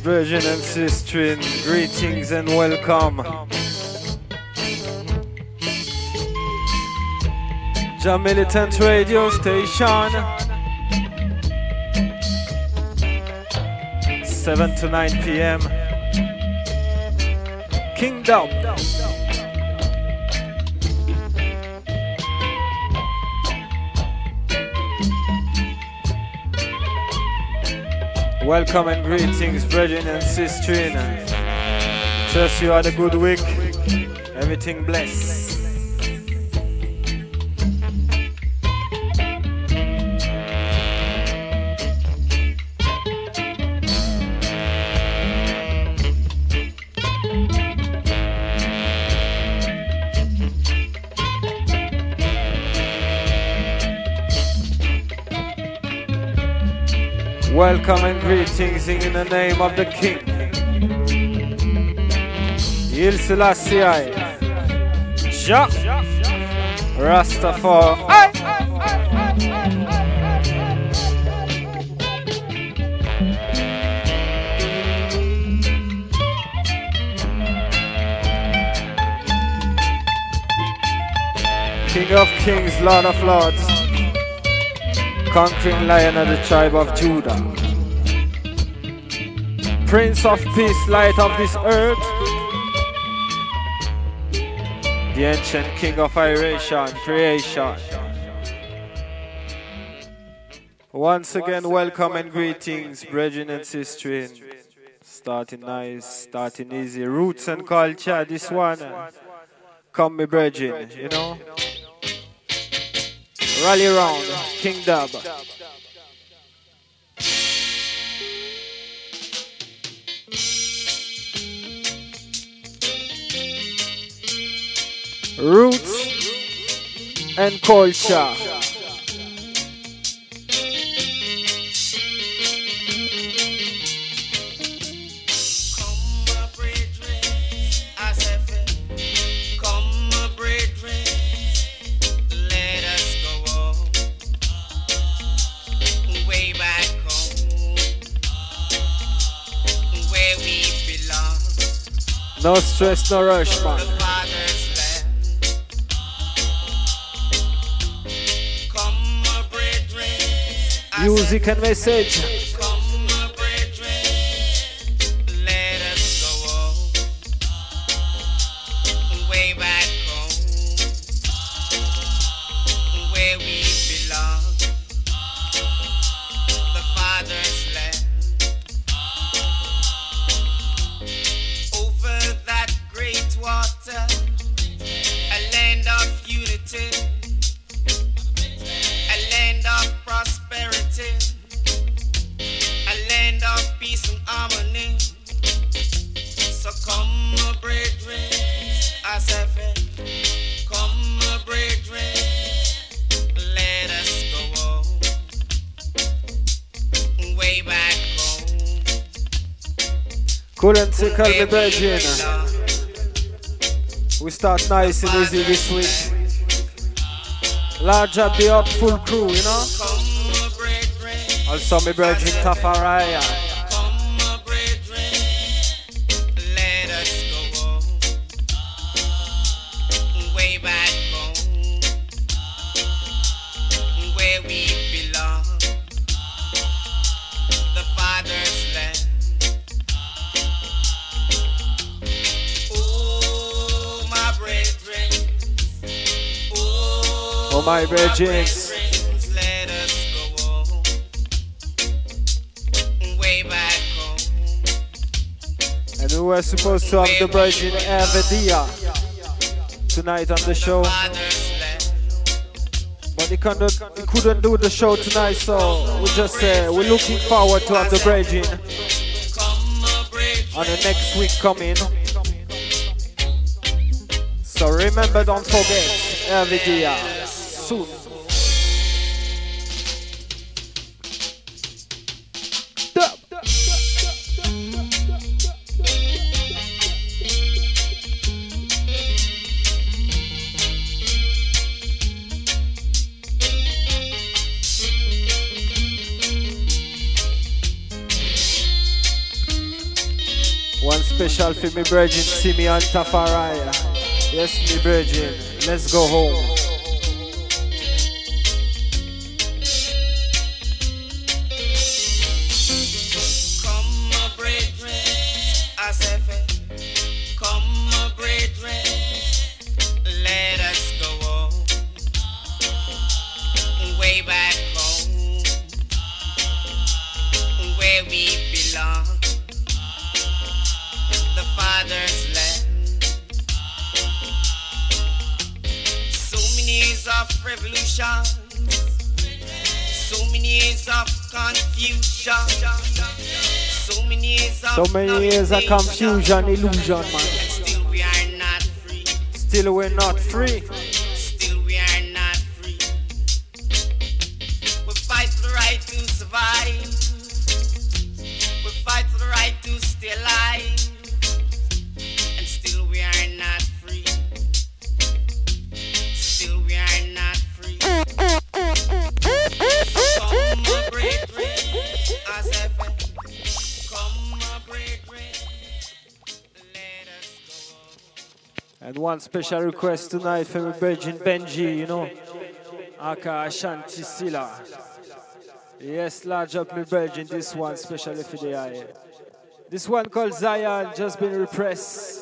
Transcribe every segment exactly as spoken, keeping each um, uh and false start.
brethren and sisters, greetings and welcome. Jah Militant Radio Station, seven to nine p m Kingdom. Welcome and greetings, brethren and sisters. Trust you had a good week. Everything blessed. Welcome and greetings in the name of the King. Il Selassie, Jah Rastafari. King of kings, Lord of lords, conquering lion of the tribe of Judah, Prince of peace, light of this earth, the ancient king of iration, creation. Once again, welcome and greetings, brethren and sisters. Starting nice, starting easy. Roots and culture, this one. Come, me brethren, you know. Rally round, King Dub. Roots and culture. No stress, no rush, man. Music and message. Couldn't tickle me, brethren. We start nice and easy this week. Large up the up full crew, you know. Also, me brethren Tafaraya. My brethren, and we were supposed to have the brethren Avadia tonight on the show, but he couldn't, he couldn't do the show tonight, so we just uh, we're looking forward to have the brethren on the next week coming. So remember, don't forget Avadia. Soon. special for me virgin Simeon Tafaraya. Yes, me virgin. Let's go home. So many years of confusion, illusion, man. Still we are not free. Still we're not free. Still we are not free. We fight for the right to survive. We fight for the right to stay alive. And still we are not free. Still we are not free. So come my brethren, as I And one special request tonight for my Virgin Benji, you know, aka Ashanti Silla. Yes, large up my Virgin, this one especially for the eye. This one called Zion, just been repressed.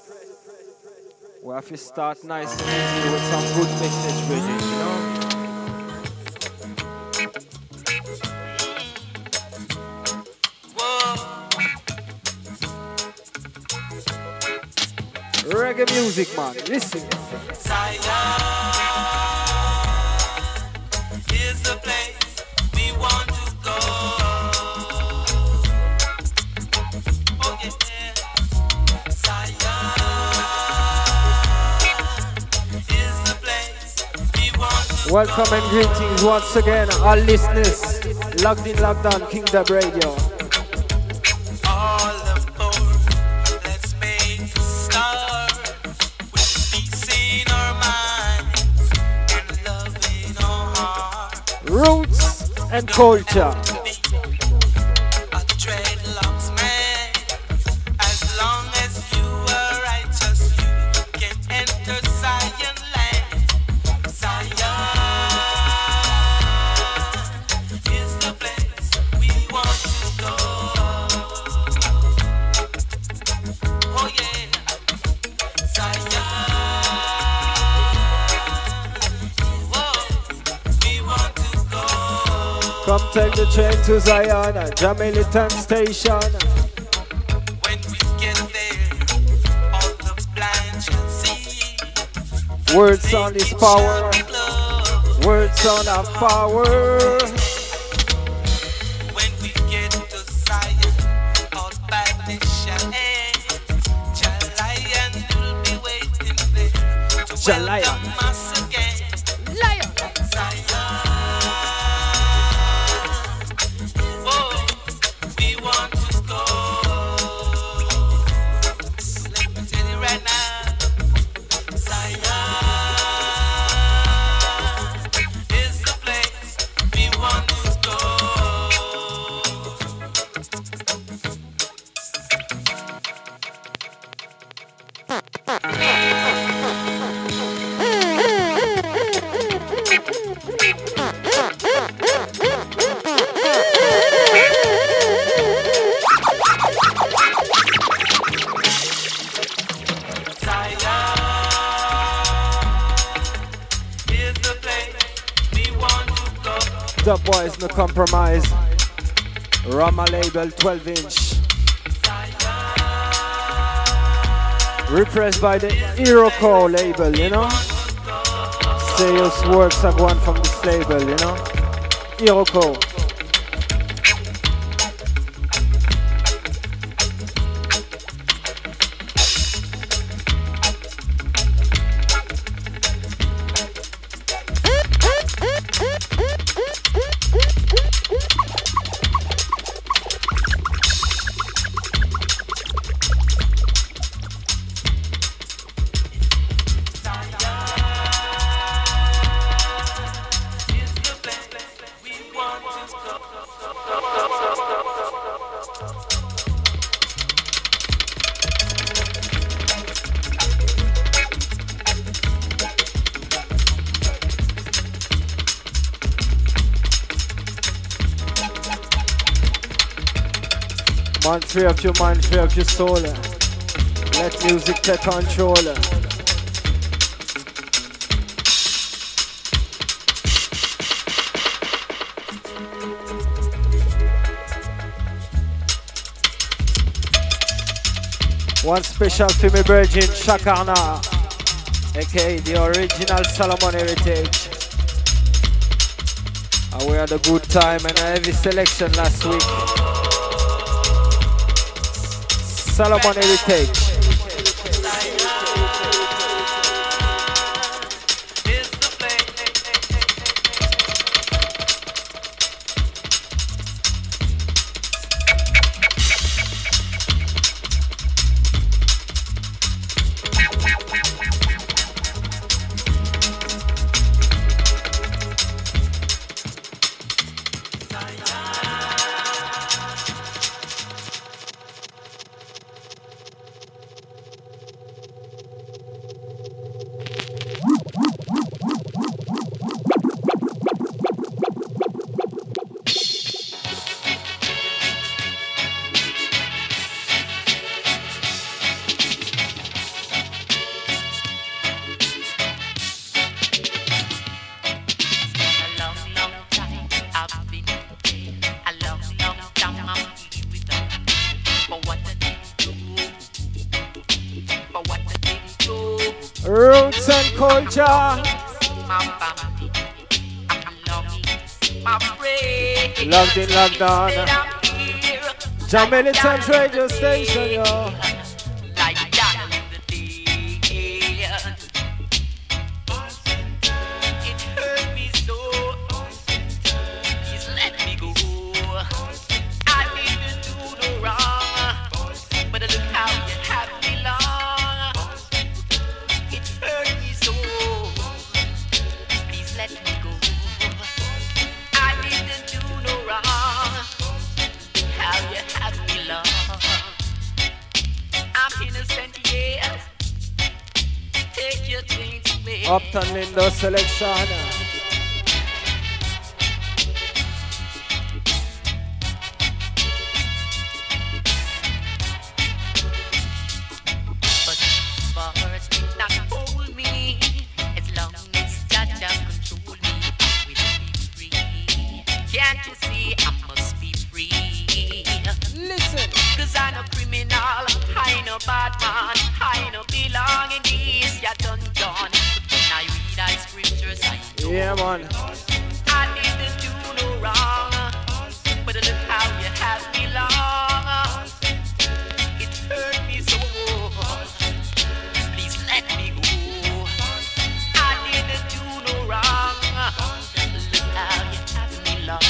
We have to start nice and easy with some good message, Virgin, you know. Reggae music, man. Listen. Zion is the place we want to go. Oh yeah. Zion is the place we want to go. Welcome and greetings once again, all listeners. Logged in, logged on, King Dub Radio. Roots and culture. Come take the train to Zion, Jamilitan Station. When we get there, all the blind shall see. Word sound is power. Word sound of power. When we get to Zion, all badness shall end. Jalion will be waiting there to welcome us again. Lion. The boys no compromise. Rama label twelve inch. Repressed by the Iroko label, you know. Serious works have won from this label, you know. Iroko. Man, free up your mind, free up your soul. Let music take control. One special for me virgin Shakarna, aka the original Solomon Heritage. And we had a good time and a heavy selection last week. Solomon Heritage. Roots and culture. Logged in, logged on. Jam Militant Radio Station, yo. Upton Lindo selection. But first do not hold me. As long as Jah control me, I will be free. Can't you see I must be free? Listen. Cause I'm a criminal, I no bad man, I no belong in this ya dungeon. I read thy scriptures, I know. Yeah, man. I didn't do no wrong, but look how you have me long. It hurt me so. Please let me go. I didn't do no wrong. Look how you have me long.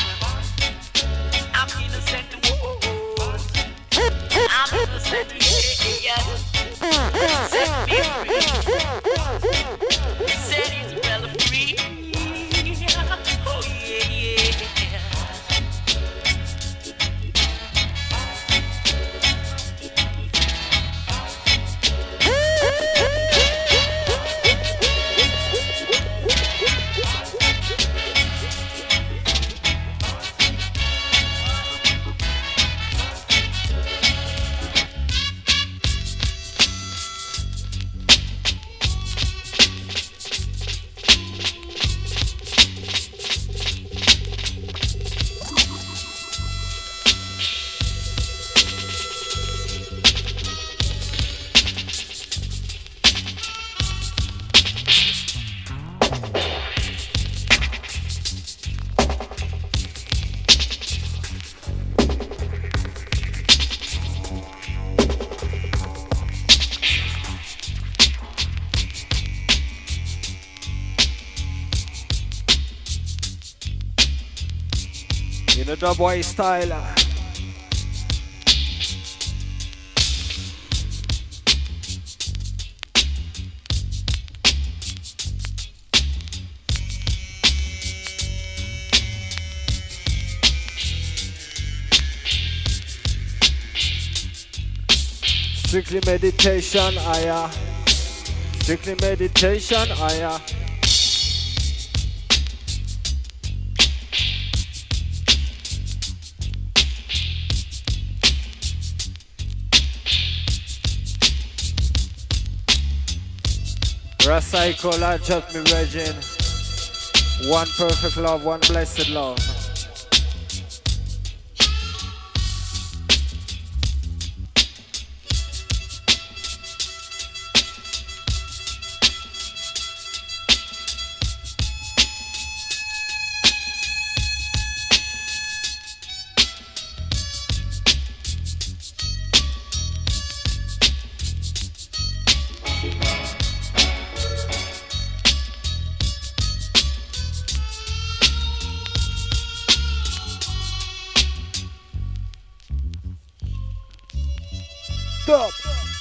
I'm innocent. Whoa. I'm innocent. Yeah, yeah. Set me free. Set it well free. Oh yeah, yeah. The dubwise style. Strictly meditation, aya. Strictly meditation, aya. Rasaiko, large up me virgin. One perfect love, one blessed love. Stop.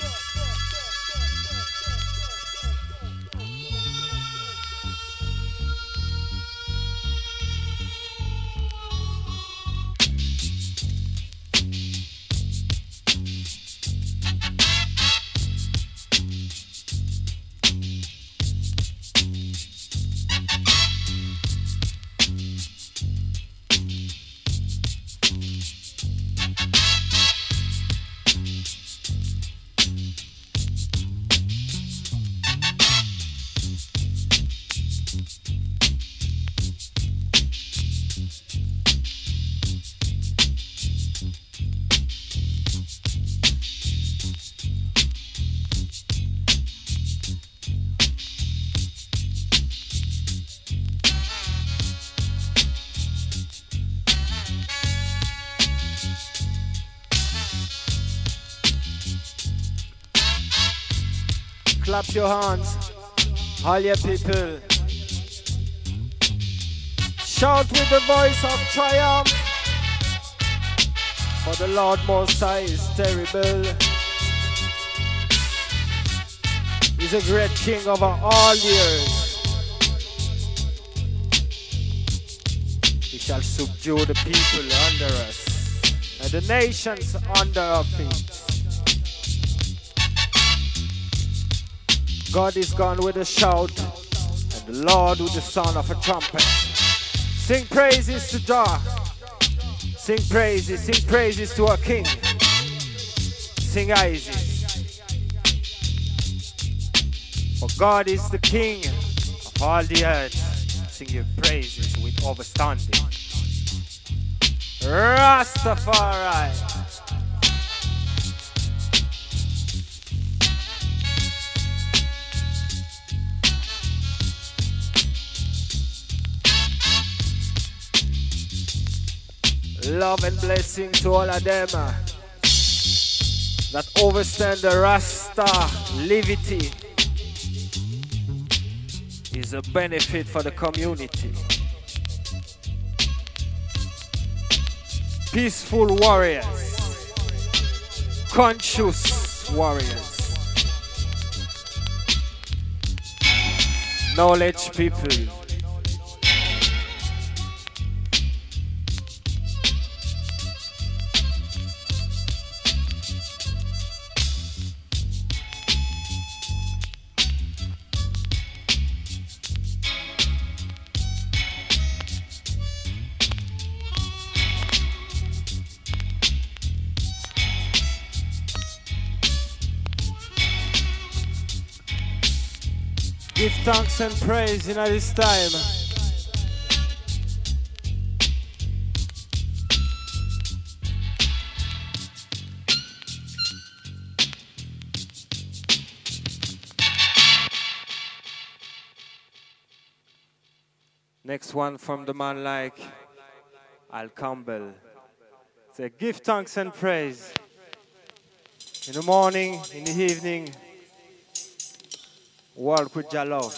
Clap your hands, all your people. Shout with the voice of triumph. For the Lord Most High is terrible. He's a great king over all the earth. He shall subdue the people under us, and the nations under our feet. God is gone with a shout, and the Lord with the sound of a trumpet. Sing praises to Jah. Sing praises, sing praises to our King. Sing Isis. For God is the King of all the earth. Sing your praises with understanding. Rastafari. Love and blessing to all of them uh, that overstand the Rasta levity is a benefit for the community. Peaceful warriors, conscious warriors, knowledge people. Give thanks and praise in this time. Next one from the man like Al Campbell. Say, give thanks and praise. In the morning, in the evening, work with your love.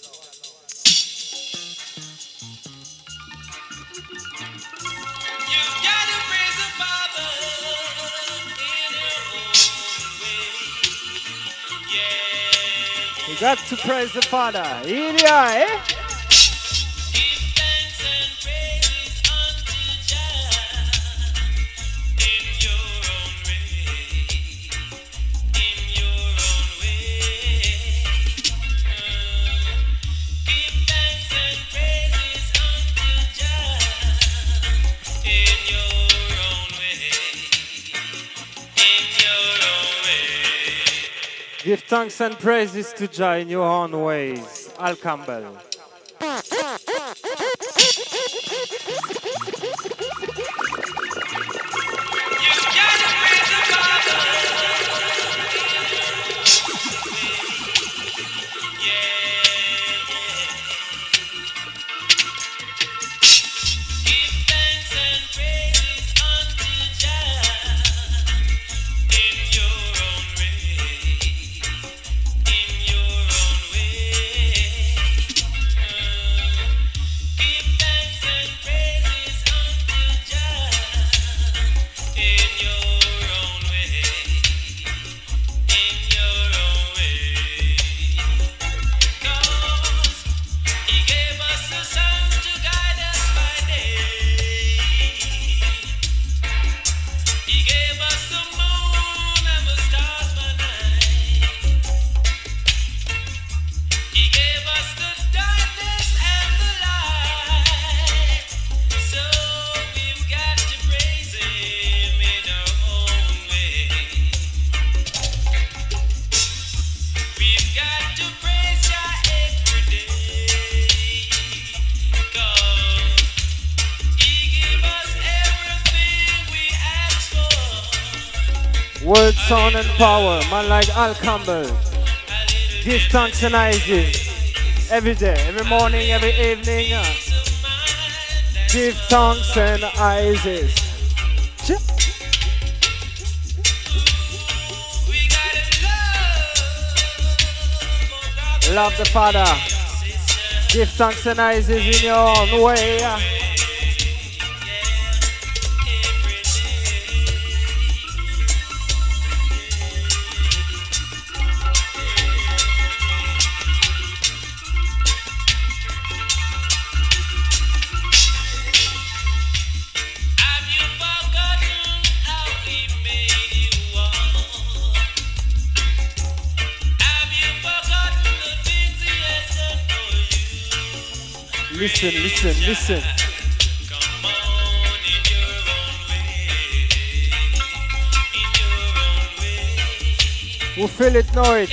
You gotta praise the Father in your own way. Yeah. You got to praise the Father. In the eye, eh? Give thanks and praise unto Jah in your own way. In your own way. Give thanks and praises unto Jah in your own way. In your own way. Give thanks and praises to Jah in your own ways. Al Campbell. Word, sound and power, man like Al Campbell. Give thanks and praises every day, every morning, every evening. uh, Give thanks and praises. Love the Father. Give thanks and praises in your own way. uh. Listen, listen, listen. We feel it, know it.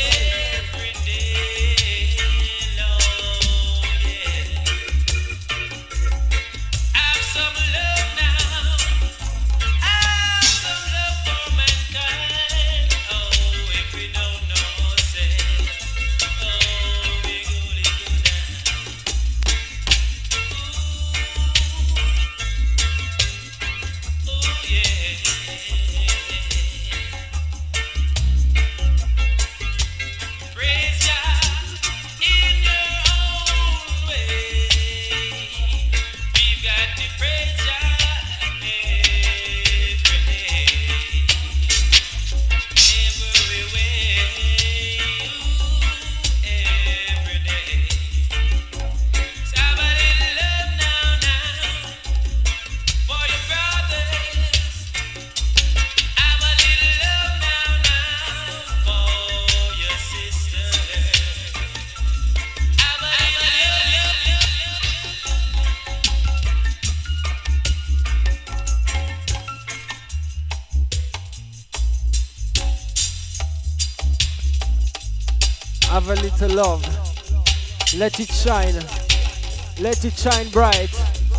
Have a little love, let it shine, let it shine bright.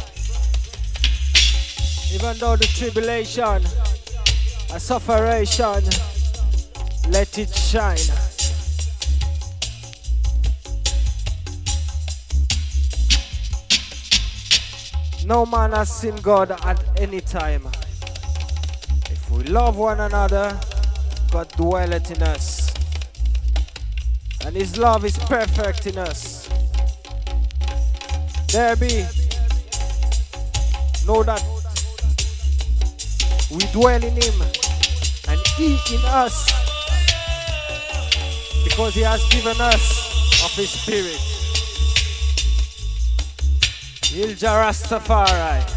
Even though the tribulation, a sufferation, let it shine. No man has seen God at any time. If we love one another, God dwelleth in us. And His love is perfect in us. There be, know that we dwell in Him and He in us, because He has given us of His Spirit. Ilja Rastafari.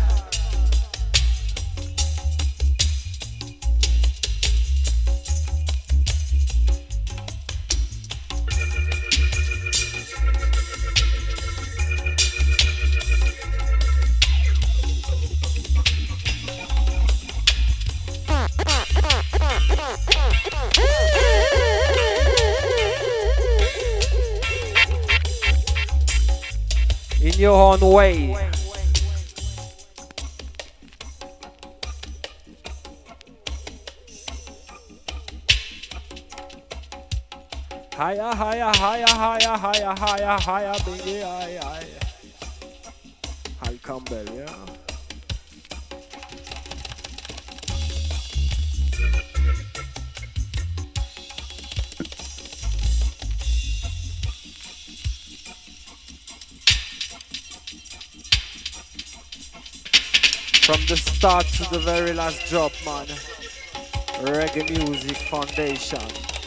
In your own way. Higher, higher, higher, higher, higher, higher, higher, baby, higher, higher. Hal Campbell, yeah. From the start to the very last drop, man. Reggae Music Foundation.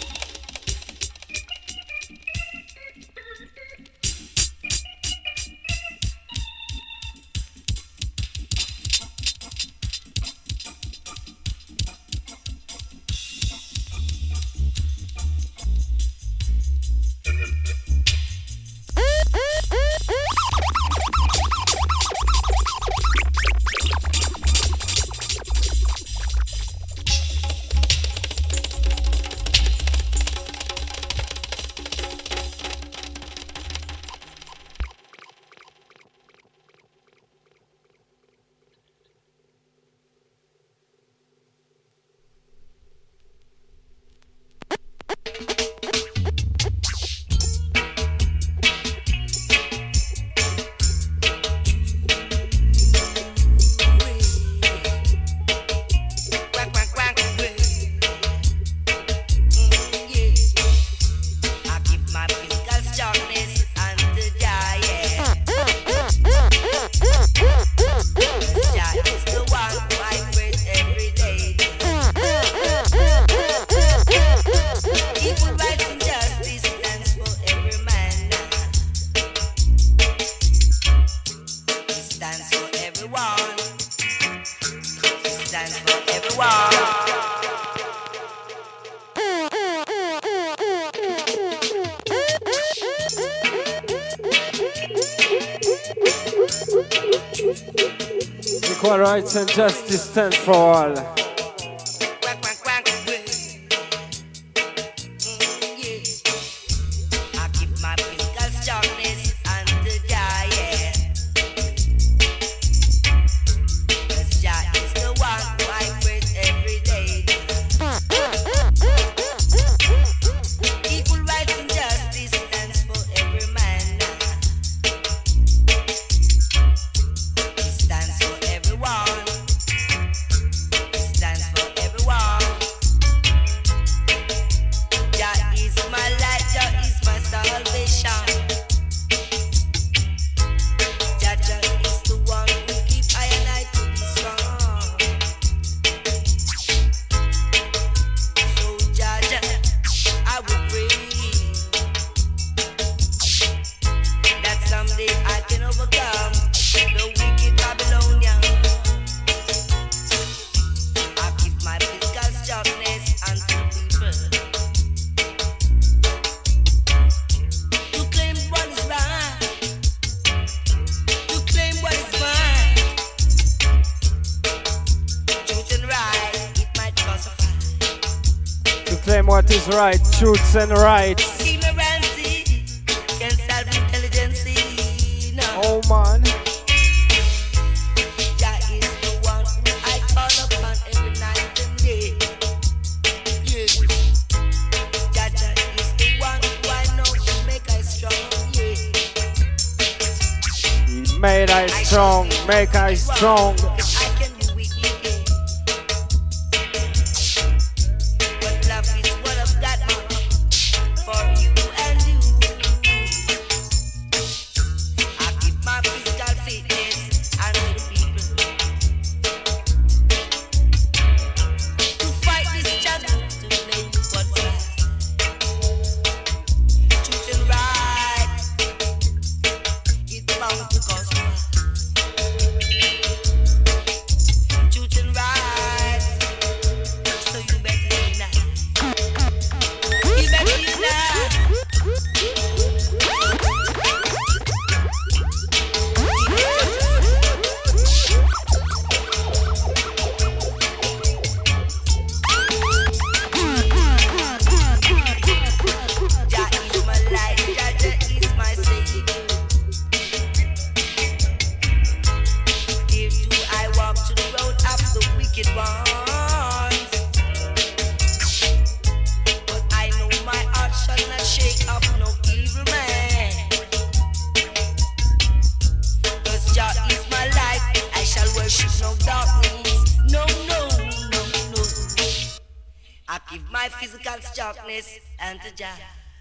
Equal rights and justice stand for all. What is right, truths and rights. Ignorance can solve intelligence. No. Oh man. Jah is the one who I call upon every night and day. Yeah. Jah Jah is the one who I know to make I strong. Yeah. He made I strong, make I strong. of no evil man. Cause Jah is my light, I shall worship no darkness. No, no, no, no. I give my physical sharpness unto Jah.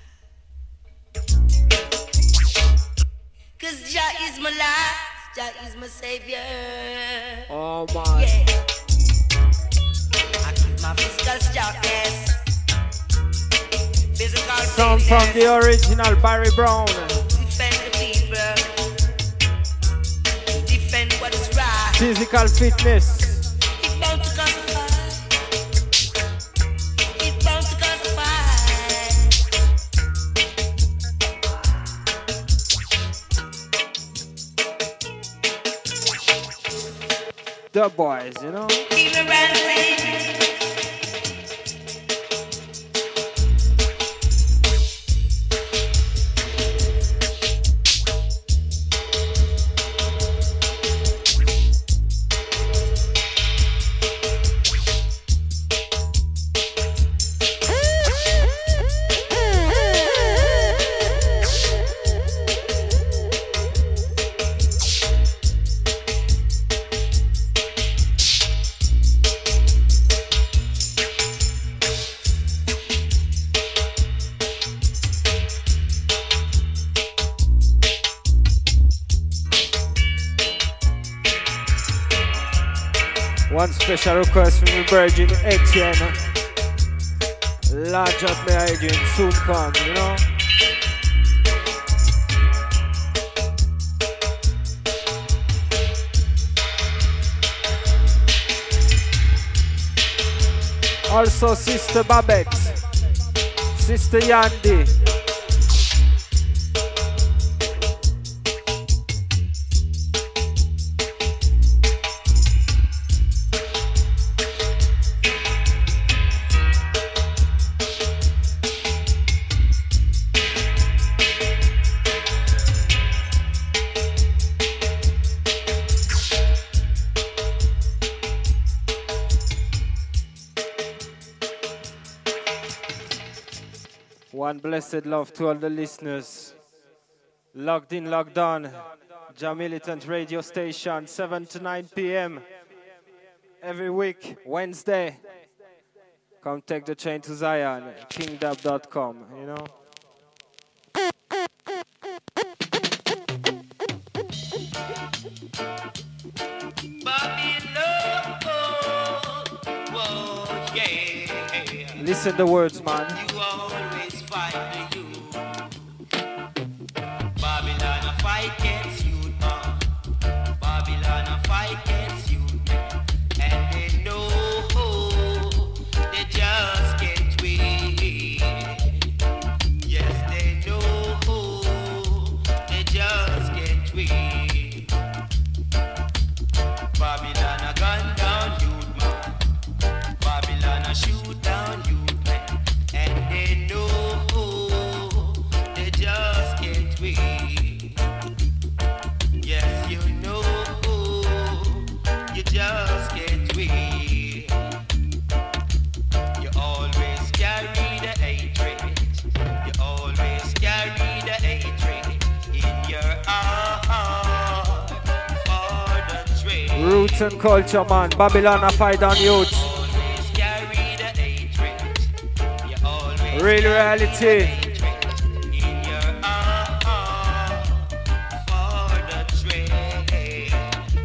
Cause Jah is my light, Jah is my savior. Oh man. Yeah. I give my physical sharpness. Physical Sound from the original Barry Brown. Defend the people. Defend what is right. Physical fitness. It bound to cause a fight. It bound to cause a fight. The boys, you know. Ignorance. One special request from the Virgin Etienne. Large up my agent soon come, you know. Also Sister Babette, Sister Yandy. One blessed love to all the listeners. Logged in, logged on. Jah Militant Radio Station, seven to nine p m every week, Wednesday. Come take the train to Zion, king dub dot com, you know. Listen the words, man. You always fight the youth. Babylon a fight against you, uh. Babylon a fight against you, and they know they just can't win. Yes, they know they just can't win. Babylon a gun down youth, man. Babylon a shoot down youth. They know they just can't win. Yes, you know you just can't win. You always carry the hatred. You always carry the hatred in your heart for the trade. Roots and culture, man. Babylon a fight on youth. Real reality. In your heart for the trade.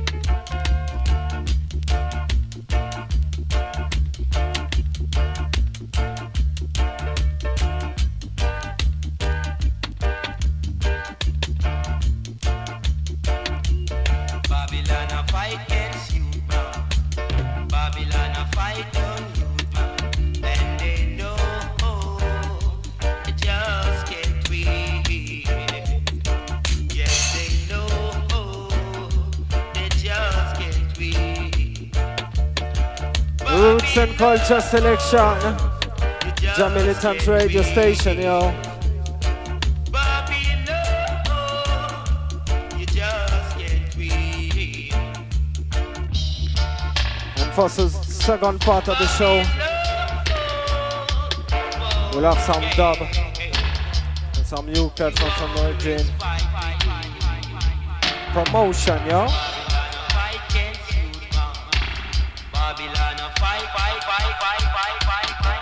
Babylon a fight against you, man. Babylon a fight on you, man. And they know Roots and culture selection. Jah Militant Radio Station, yo. And for the second part of the show, we'll have some dub, Some new cuts from some Virgin. Promotion, yo. Babylon a fight, fight, fight, fight, fight, fight, fight,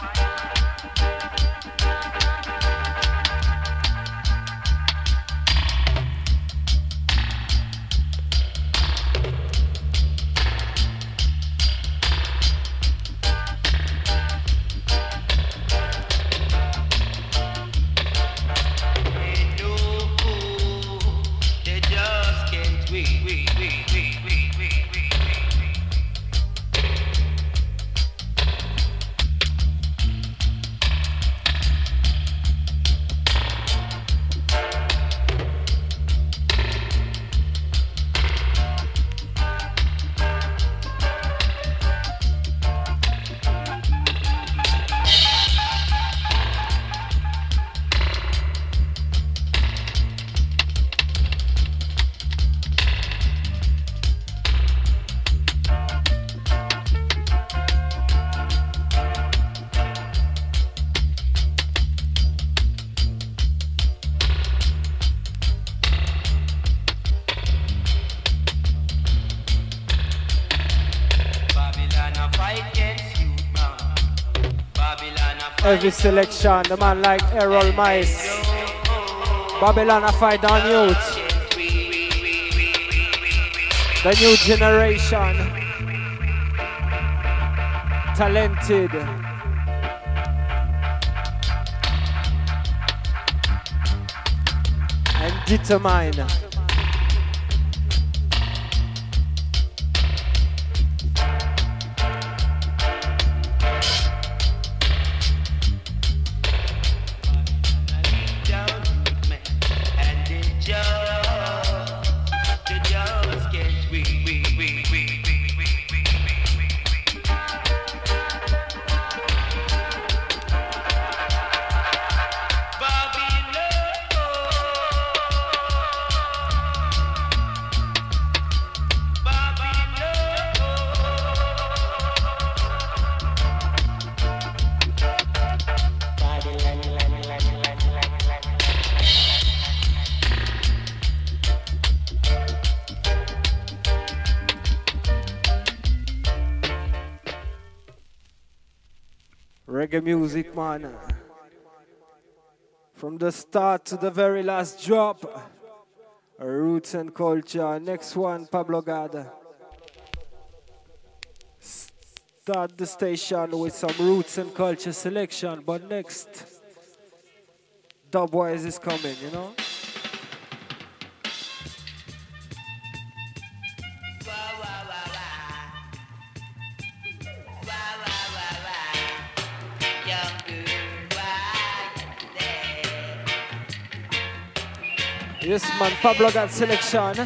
Every selection, the man like Errol Mice. Babylon a fight on youth. The new generation. Talented. And determined. Reggae music, man. From the start to the very last drop. Roots and culture. Next one, Pablo God. Start the station with some roots and culture selection. But next, Dubwise is coming, you know? Yes, man, Pablo got selection.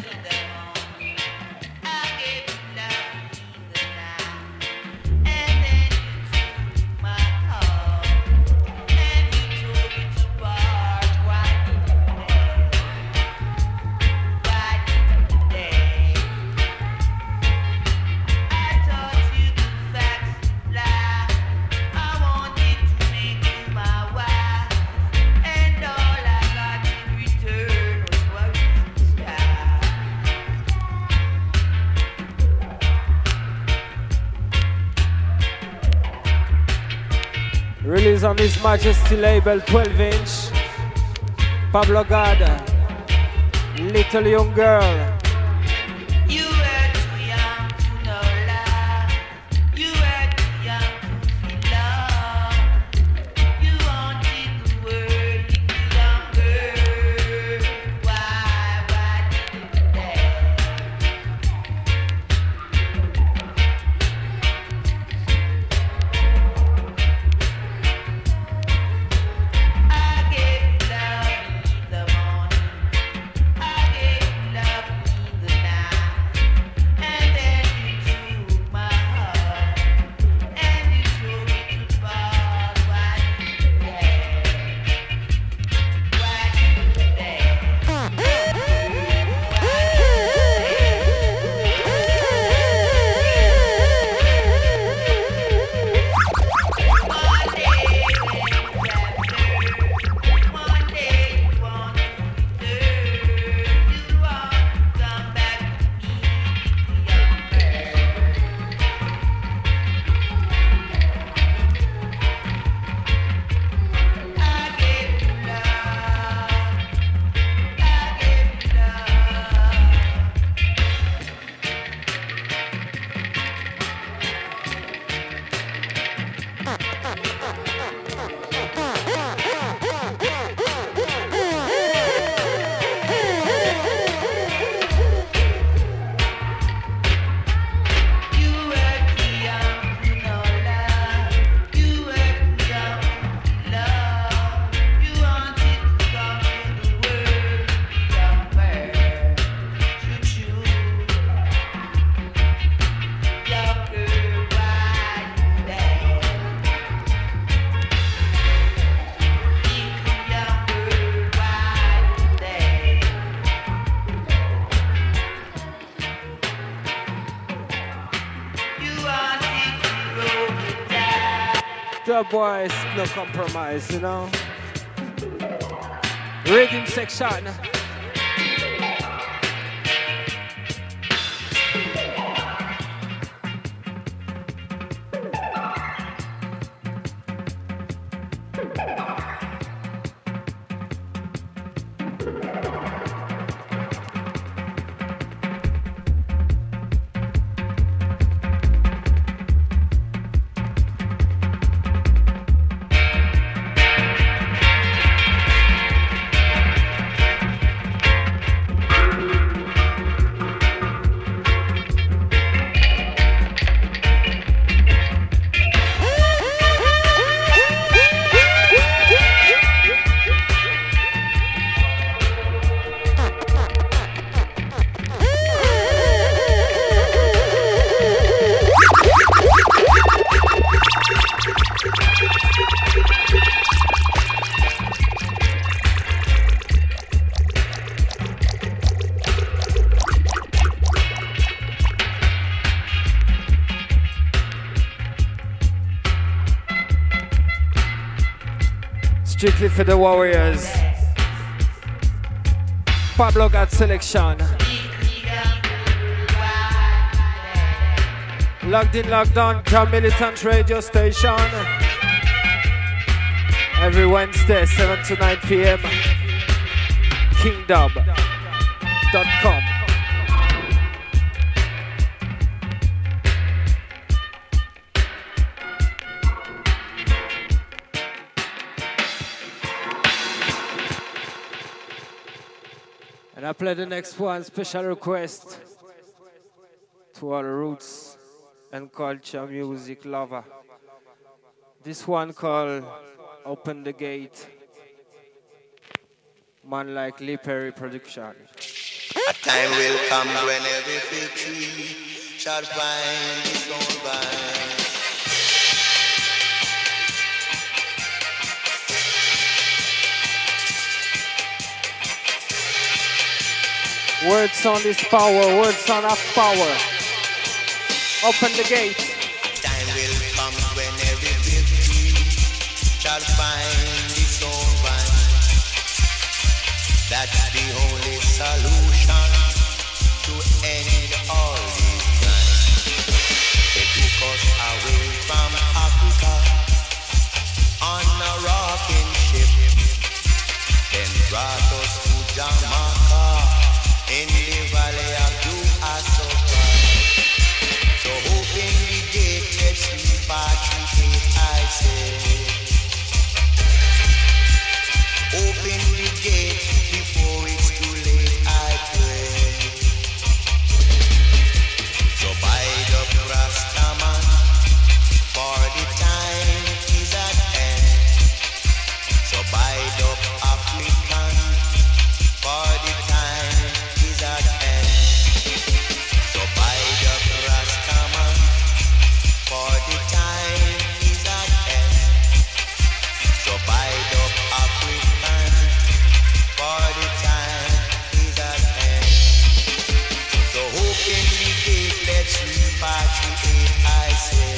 Release on His Majesty label, twelve inch. Pablo God, Little Young Girl. You were too young to know love. You were too young to feel love. You wanted the world, little young girl. Why, why did you stay? I gave love in the morning. I gave love Dub boys, no compromise, you know. Rhythm section. Strictly for the Warriors. Pablo got selection. Logged in, logged on, Drum Militant Radio Station. Every Wednesday, seven to nine p m Kingdom dot com. And I play the next one, special request to all roots and culture music lover. This one called Open the Gate. Man like Lee Perry production. A time will come when every victory shall find its own vine. Words on this power, words on our power. Open the gate. Time will come when every victory shall find its own vine. That's the only solution to end all these crimes. They took us away from Africa on a rocking ship, then brought us to Jamaica in the valley of Duasoka. So open the gate, let's repatriate, I say. Open the gate before it's too late, I pray. So bide up, Rastaman, for the time is at end. So bide up, African, for the time is at end. So bide up, Rastaman, for the time is at end. So bide up, African, for the time is at end. So open the gate, let's repatriate, I say.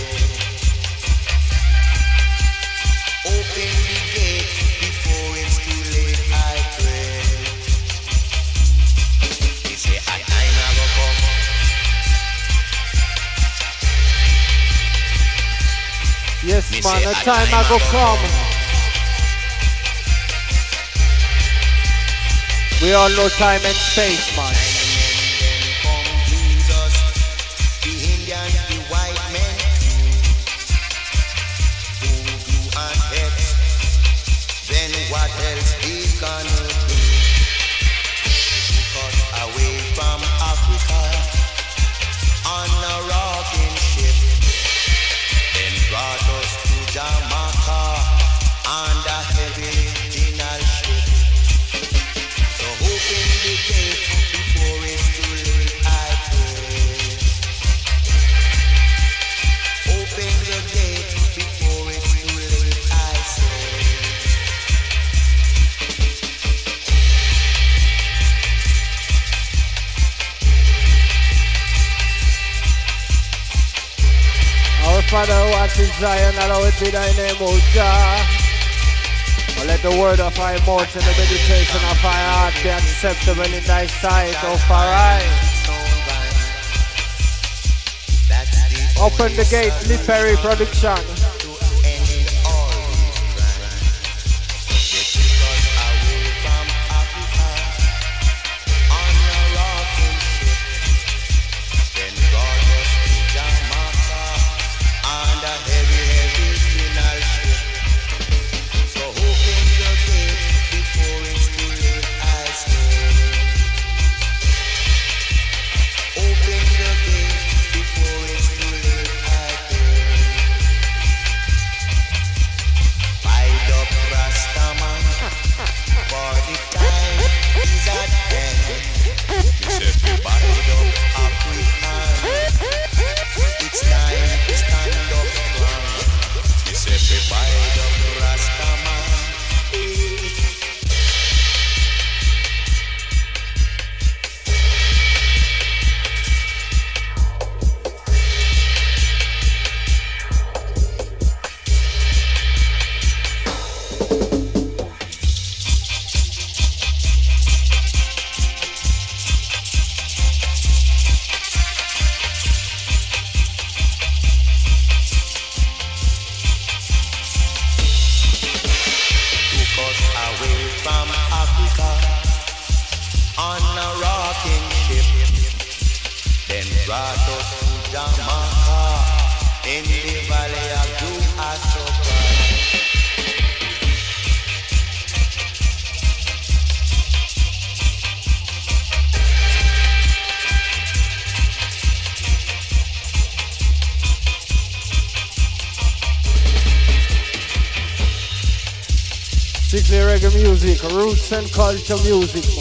Open the gate before it's too late, I pray. They say a time will come. Yes, Me man, say a a time time I go a go come. We all know time and space, man. Then come Jesus, the Indian, the white men, voodoo and hex. Then what else is gonna do? They took us away from Africa on a rocking ship, then brought us to Jamaica on a heavy dinner ship. So open the gate before it's too late, I pray. Open the gate before it's too late, I say. Father who art in Zion, hallowed be thy name, O Jah. Oh, let the word of our mouth and the meditation of our heart be acceptable in thy sight, O Farai. Open the gate, Lee Perry Production. Strictly reggae music, roots and culture music, man.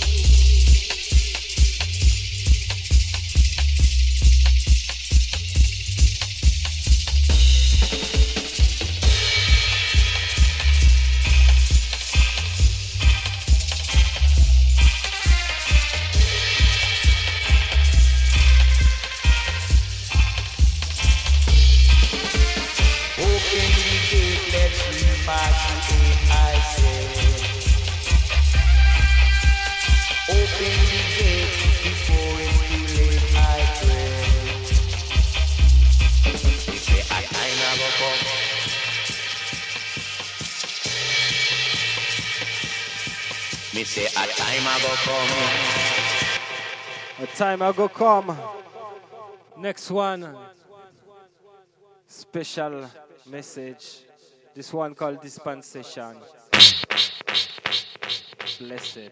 Me say a time I go come. A time I go come. Next one. Special message. This one called dispensation. Blessed.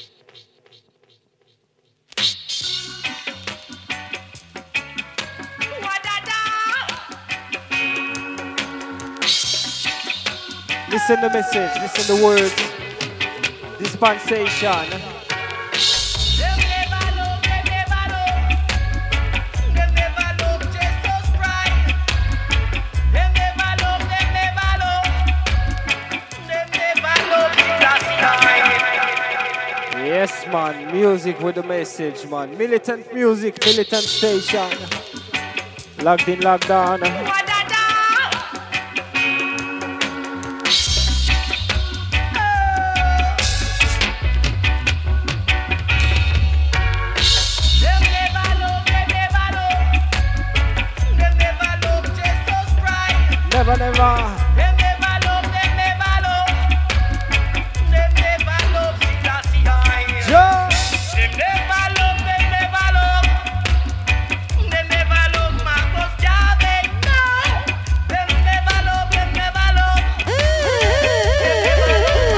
Listen the message, listen the words. Dispensation. Them never love, them never love. Them never love Jesus Christ. Them never love, them never love. Them never love Jesus Christ. Yes, man. Music with the message, man. Militant music, militant station. Logged in, logged on. Never, never. Them never love, them never love. Them never love Jesus Christ. Yeah. Them never love, them never love. Them never love Marcus Garvey. No. Them never love, them never love. Them never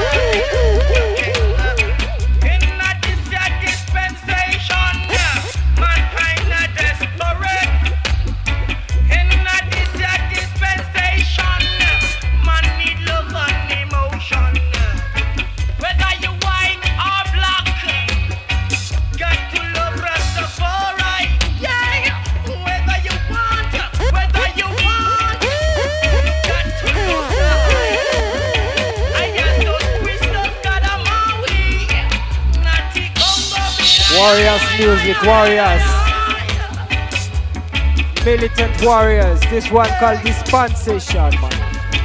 love. In a this year dispensation, mankind are desperate. In a this year dispensation, man need love and emotion. Whether you white or black, got to love Rastafari. Yeah, whether you want, whether you want, got to love God. I guess those crystals got a Maui, Natty Congo. Warriors music, warriors. Militant Warriors. This one called Dispensation, man.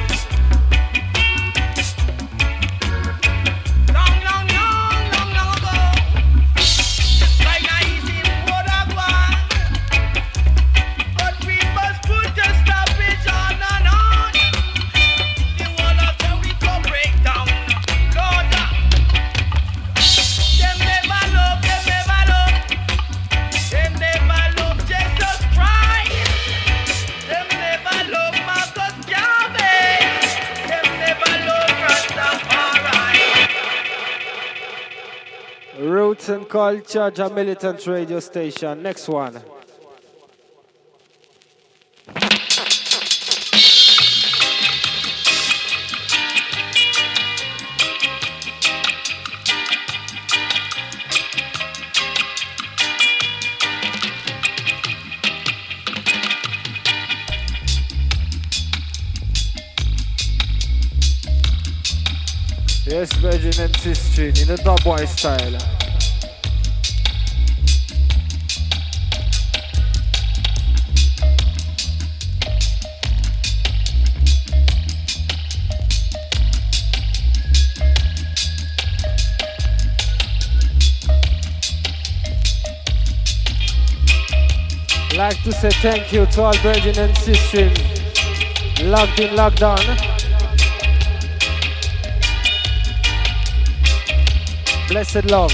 Roots and Culture, a militant radio station. Next one. Yes, Virgin and Sistine in the dub boy style. Like to say thank you to all Virgin and Sistine logged in, logged on. Blessed love.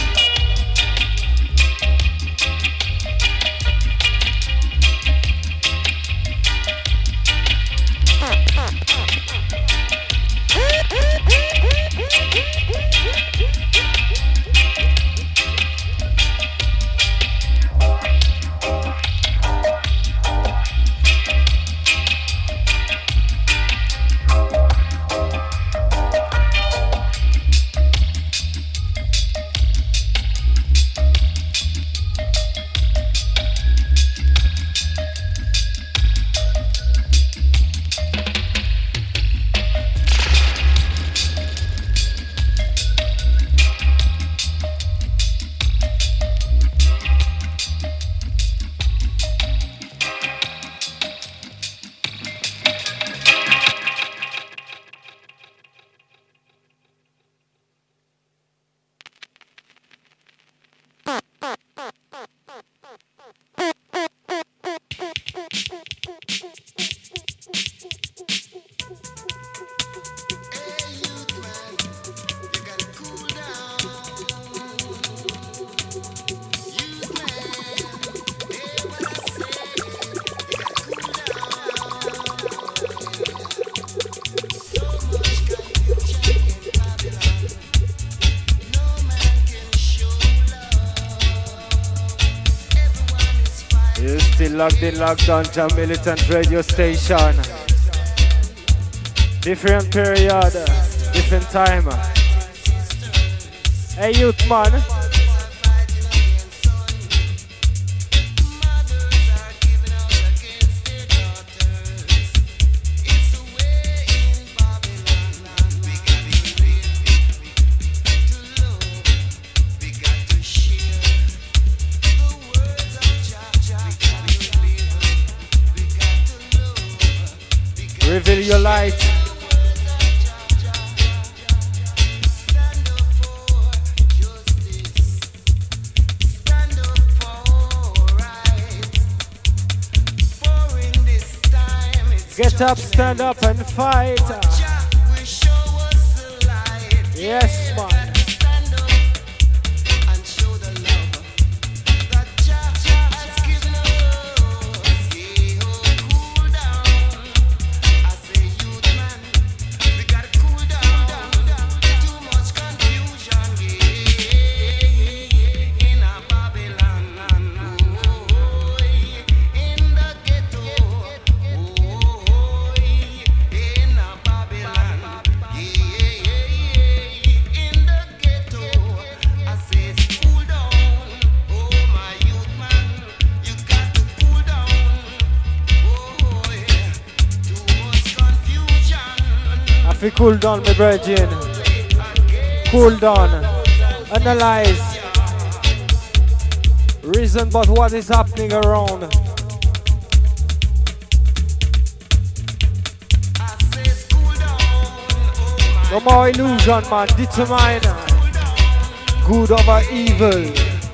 Logged in, logged on to a militant radio station. Different period, different time. Hey youth man. Reveal your light. Get up, stand up and fight. Yes, man. We cool down, my virgin. Cool down. Analyze. Reason about what is happening around. No more illusion, man. Determine good over evil.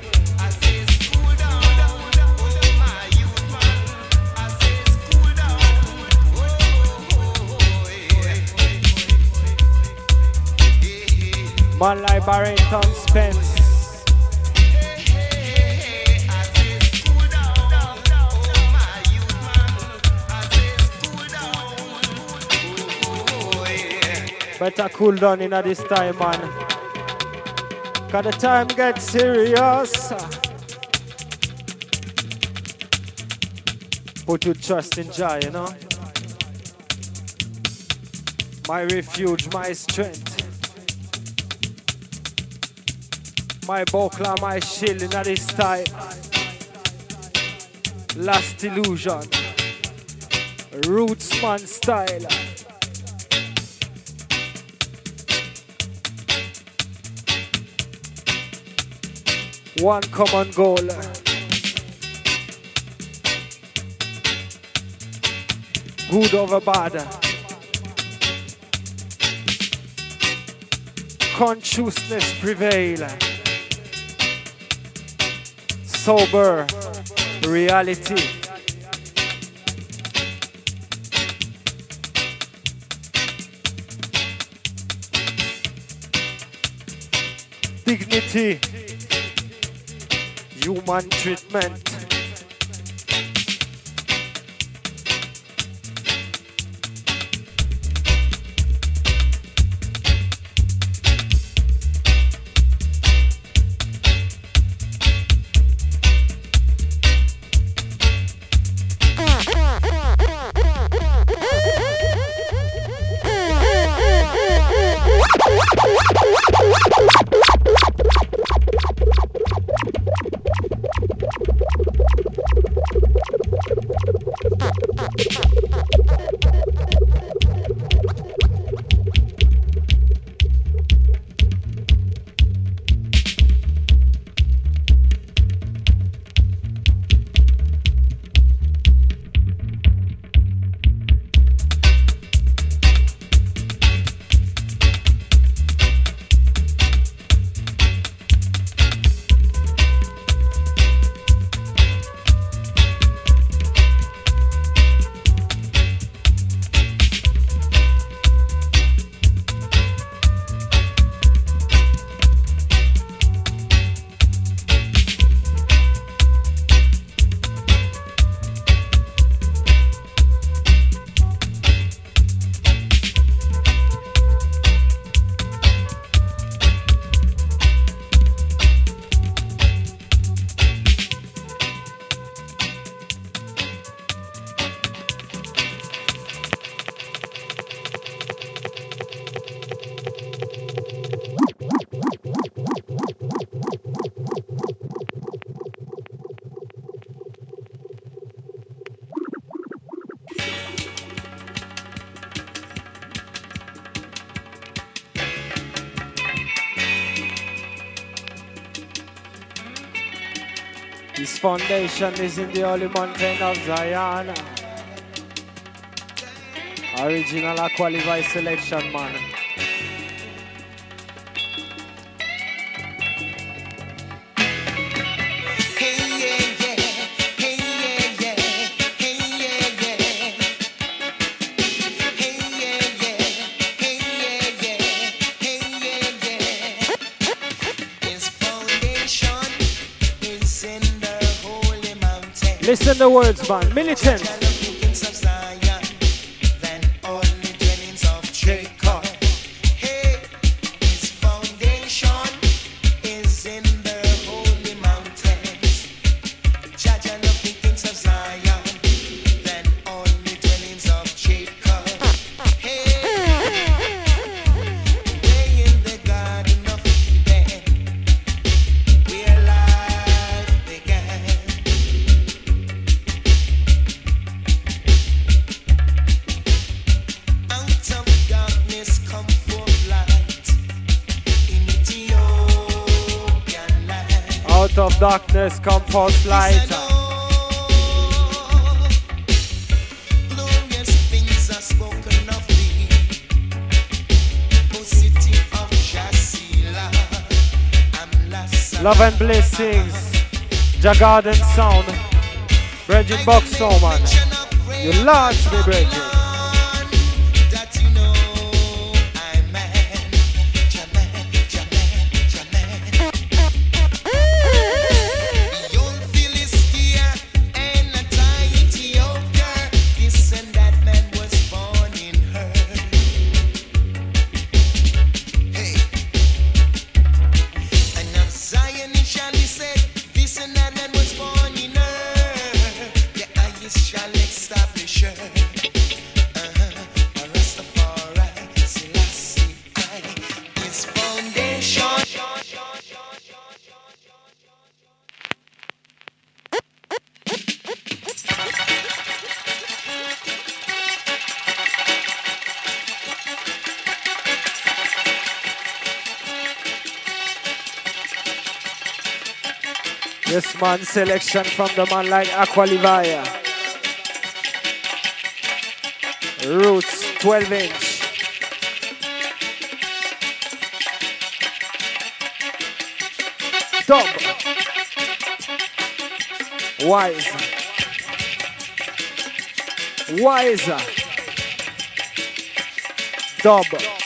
Man like Barrington Spence. Better cool down in this time, man. Cause the time gets serious. Put your trust in Jah, you know. My refuge, my strength. My buckler, my shield in this time. Last illusion. Roots man style. One common goal. Good over bad. Consciousness prevail. Sober reality. Dignity. Human treatment. His foundation is in the holy mountain of Zion. Original qualified selection, man. Listen the words, man. Militant. Of darkness come forth light. Glorious things are spoken of thee. Love and blessings. Jagarden sound. Bridget Box man. You launch me, Bridget. Yes, man, selection from the man like Aqualivaya. Roots, twelve inch. Dub. Wise. Wiser. Dub.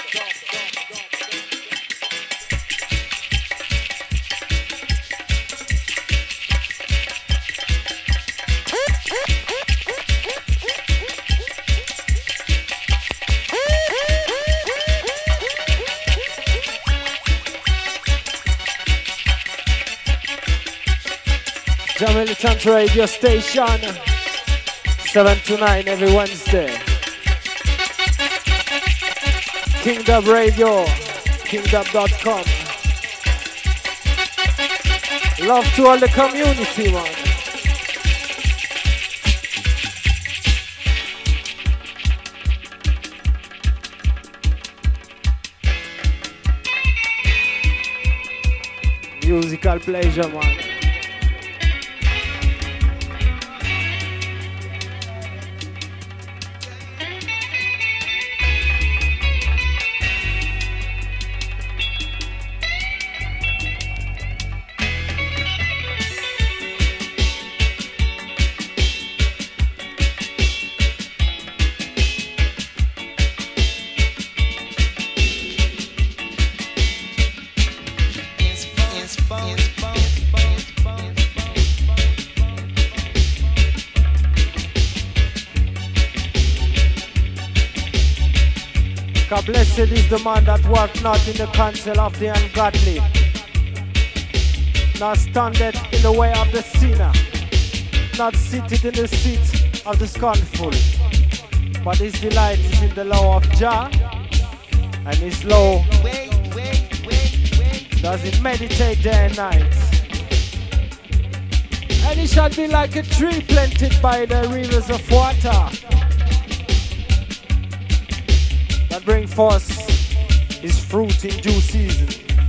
Militant radio station, seven to nine every Wednesday. Kingdom Radio, kingdom dot com. Love to all the community, man. Musical pleasure, man. Blessed is the man that walketh not in the counsel of the ungodly, nor standeth in the way of the sinner, not seated in the seat of the scornful. But his delight is in the law of Jah, and his law does he meditate day and night. And he shall be like a tree planted by the rivers of water, that bring forth his fruit in due season.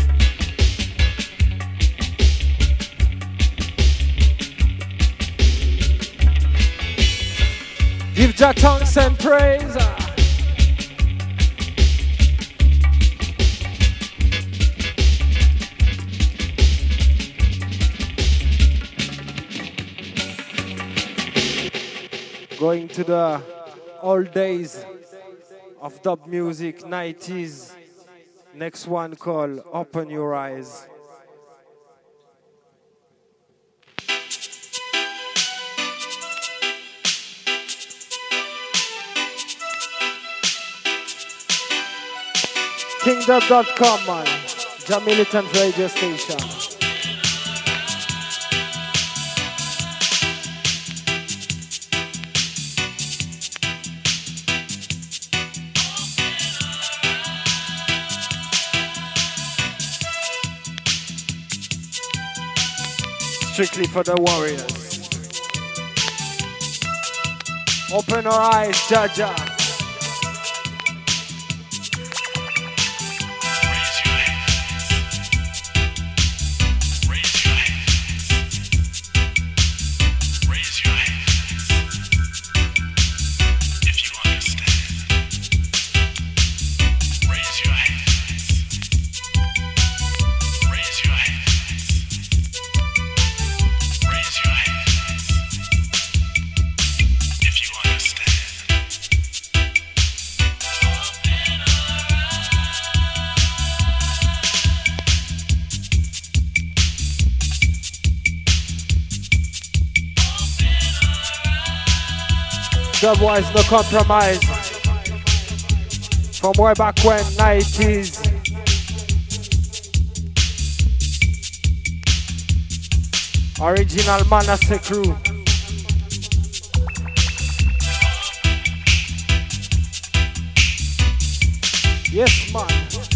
Give Jah thanks and praise. Going to the old days of dub music, nineties. Next one called Open Your Eyes. kingdom dot com, man. Jah Militant Radio Station. Strictly for the warriors. Open our eyes, Jah Jah. Dubwise, no compromise. From way back when, nineties. Original Manasseh crew. Yes, man.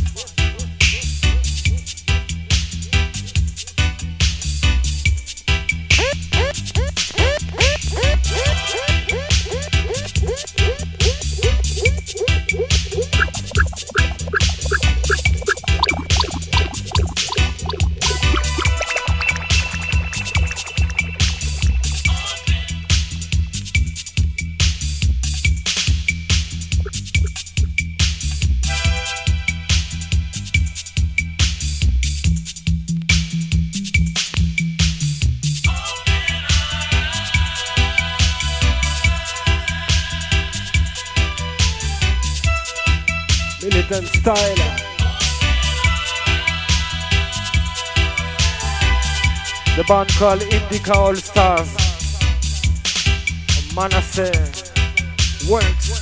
Militant style. The band called Indica All Stars. Manasseh works.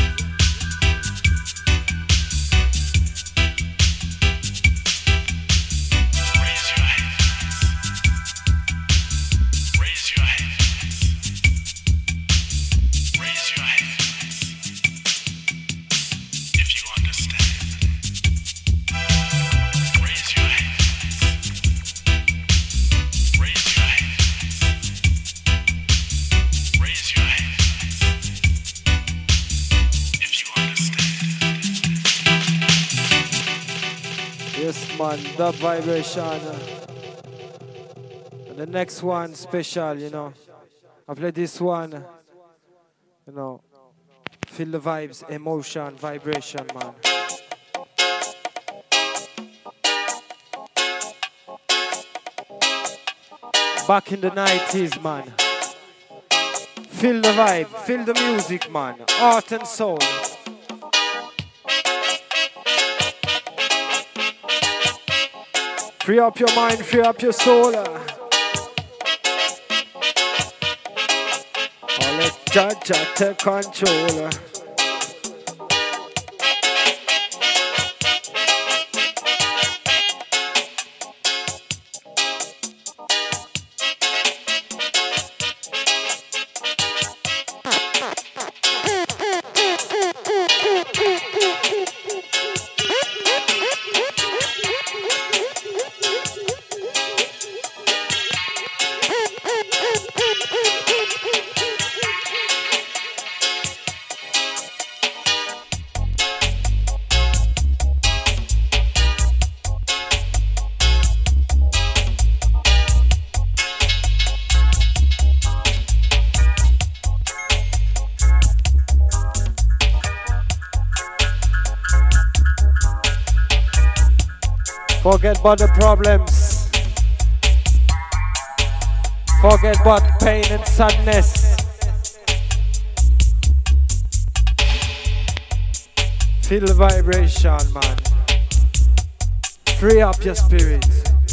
Dub vibration. And the next one special, you know. I play this one, you know. Feel the vibes, emotion, vibration, man. Back in the nineties, man. Feel the vibe, feel the music, man. Art and soul. Free up your mind, free up your soul. Oh, let Jah Jah take control. Forget about the problems. Forget about pain and sadness. Feel the vibration, man. Free up your spirit.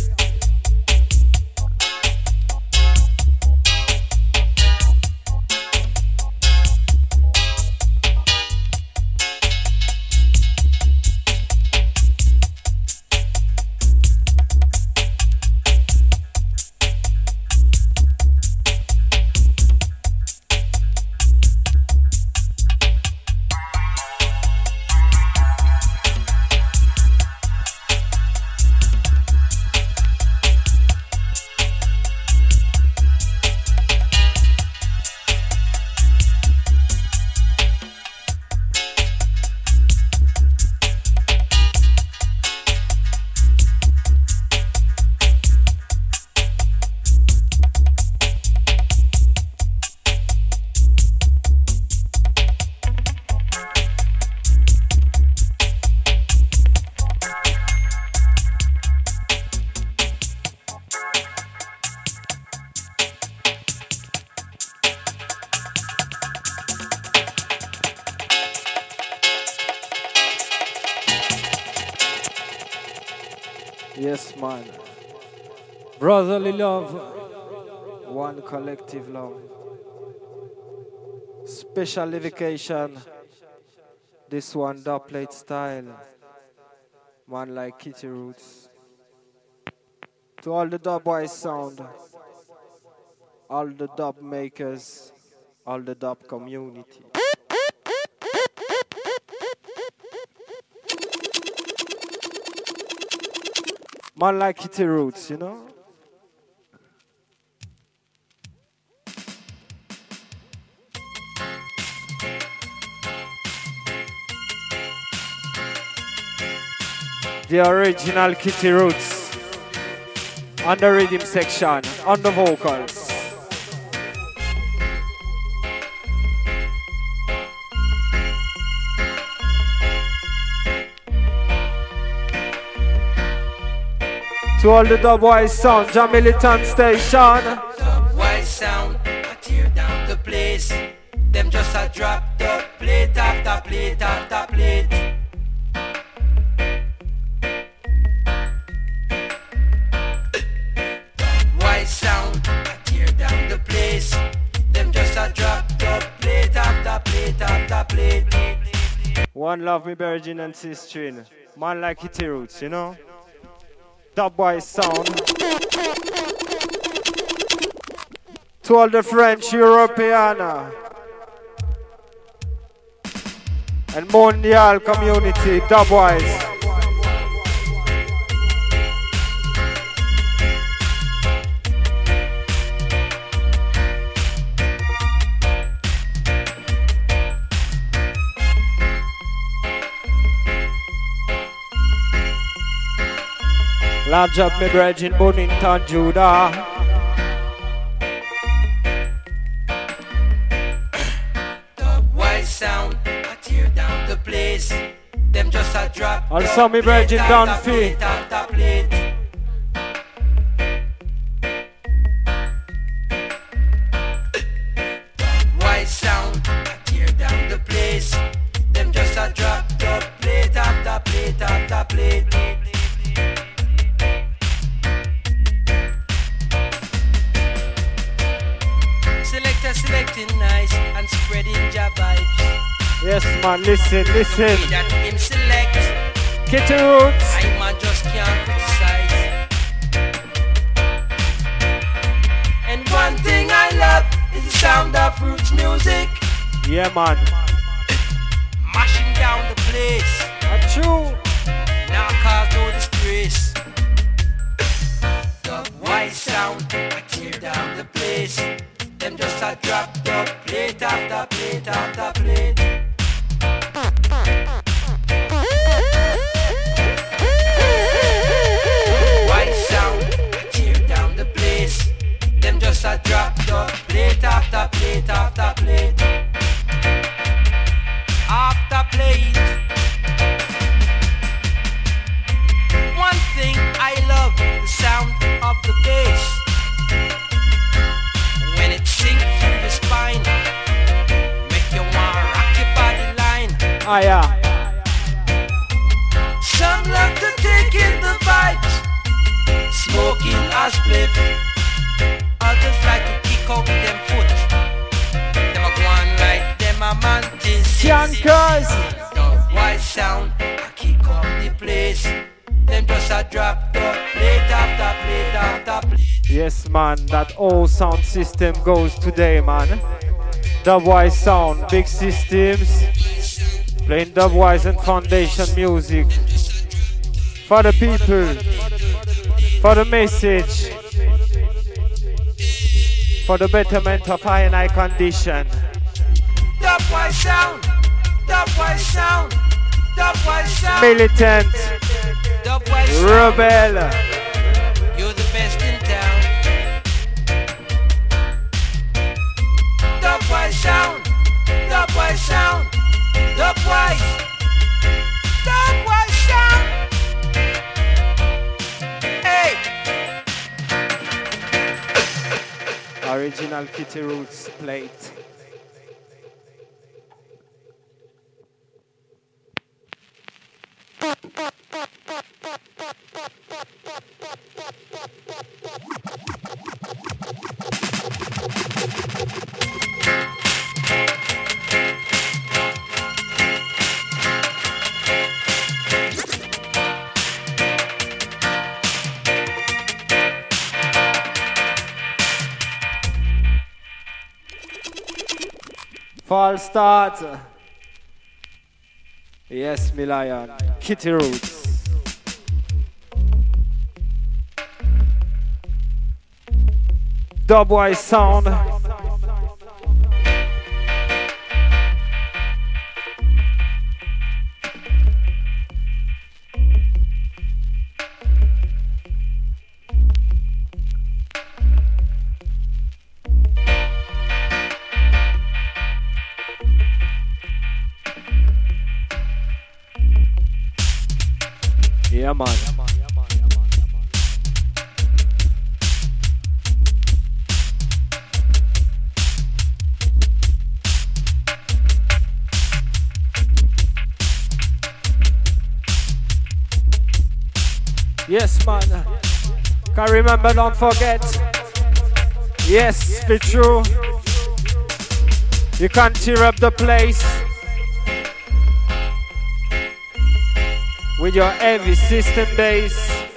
Yes, man. Brotherly love, one collective love. special dedication. This one dub plate style. Man like Kitty Roots. To all the dub boys sound. All the dub makers. All the dub community. Man like Kitty Roots, you know? The original Kitty Roots on the rhythm section, on the vocals. To all the Dubwise sound, Jam Militant Station. Dubwise sound, I tear down the place. Them just a drop the plate after plate after plate. Dubwise sound, I tear down the place. Them just a drop the plate after plate after plate. One love me Virgin and Sistrin. Man like Kitty Roots, you know? Dubwise sound. To all the French, European, and Mondial community, Dubwise. Large up me Virgin Bonington, Judah. Dubwise sound, I tear down the place. Them just a drop. Also me Virgin Dunphy. Dubwise sound, I tear down the place. Them just a drop the plate after plate after plate. Selecting nice and spreading your vibes. Yes, man, listen, listen. That him select. Kitty Roots. I man just can't criticize. And one thing I love is the sound of roots music. Yeah, man. Mashing down the place. That's true. Now cause no disgrace. Dubwise sound, I tear down the place. Them just a drop the plate after plate after plate. White sound, I tear down the place. Them just a drop the plate after plate after plate. After plate. One thing I love, the sound of the bass. When it sinks through your spine, make you wanna rock your body line. Ah, yeah. Some love to take in the vibes, smoking a spliff. Others like to kick out them foot. Them a go on like them a mantis. Chankers. Dubwise sound, I kick up the place. Them just a drop the plate after plate after plate. Yes, man, that old sound system goes today, man. Dubwise sound, big systems, playing Dubwise and foundation music. For the people, for the message, for the betterment of I and I condition. Dubwise sound, Dubwise sound, Dubwise sound. Militant, Dubwise sound. rebel. You're the best in town. Dubwise sound, Dubwise sound, Dubwise, Dubwise sound. Hey, Original Kitty Roots plate. Fall start. Yes, me lion. Kitty Roots. Dubwise sound. Yeah, man. Yes, man. Can remember, don't forget. Yes, be true. You can't tear up the place with your heavy system bass.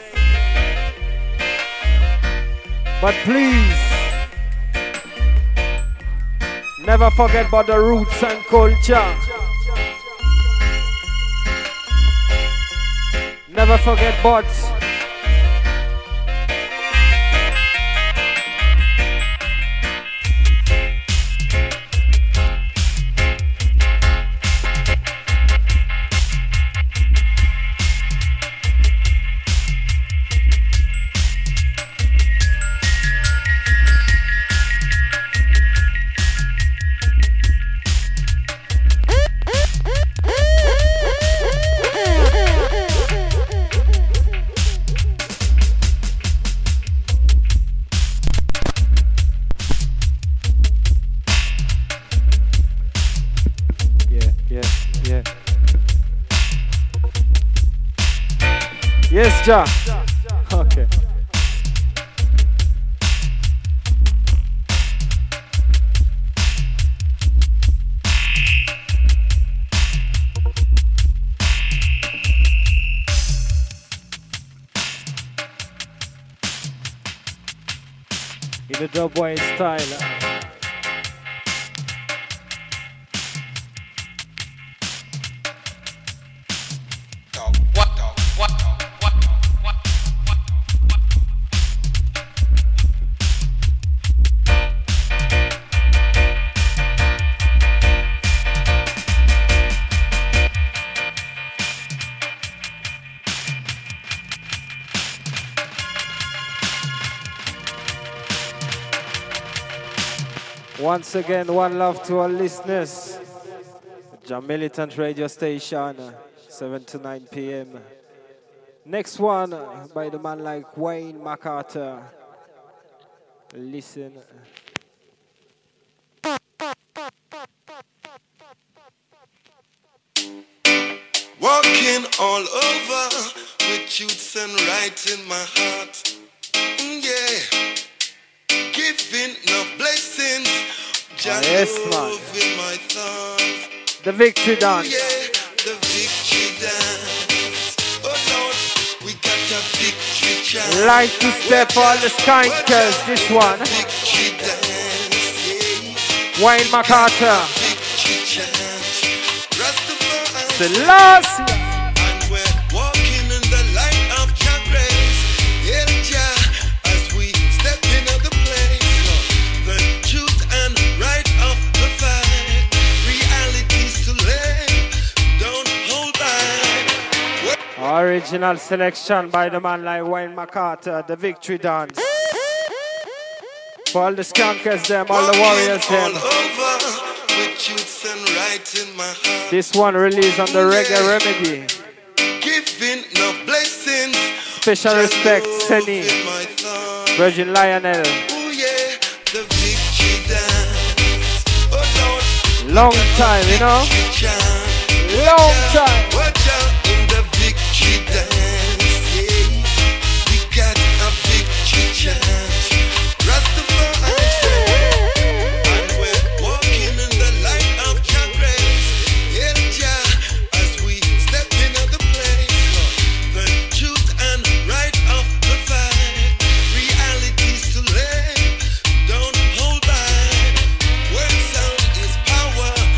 But please, never forget about the roots and culture. Never forget about Yes, Ja. Okay. In the Dubwise style. Once again, one love to our listeners. Jam Militant Radio Station, seven to nine p m Next one by the man like Wayne MacArthur. Listen. Walking all over with truths and right in my heart. Mm, yeah. Giving no blessings. Oh, yes, man. In my thoughts. The victory dance. Ooh, yeah, the victory dance. Oh Lord, we got a victory chance. Like to step all the skankers, this one. Victory dance, yeah. Wayne MacArthur. Victory chance. Rastafari. The last. And we're walking in the light of your grace. Yeah, yeah, as we step into the place. The truth and right of the fight. Realities to live. Don't hold back. Original selection by the man like Wayne MacArthur, the victory dance. For all the skunkers them, all the warriors them. This one released on the Reggae Remedy. Giving no blessings. Special respect, Senny, Virgin Lionel. Oh yeah, the victory dance. Oh Lord, long time, you know? Long time. Watch out in the victory dance. Yeah, we got a victory chance. Rastafari, and we're walking in the light of your grace. Yeah, yeah, as we step into the place. The truth and right of the fight. Realities to live. Don't hold back. Word sound is power.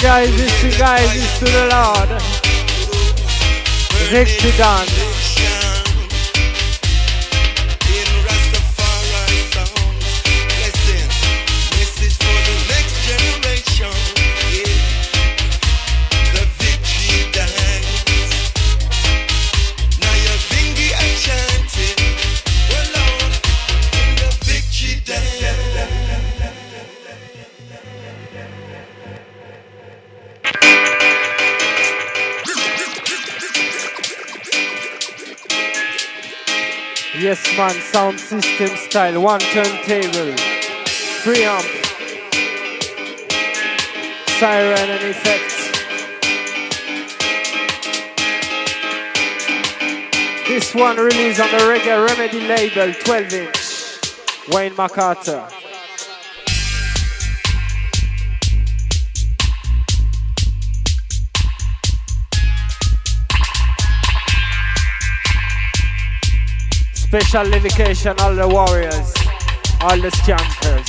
guys, this you guys, this to the Lord. Victory done. Yes man, sound system style, one turntable, preamp, siren and effects. This one released on the Reggae Remedy label, twelve inch, Wayne MacArthur. Special dedication, all the warriors, all the skankers.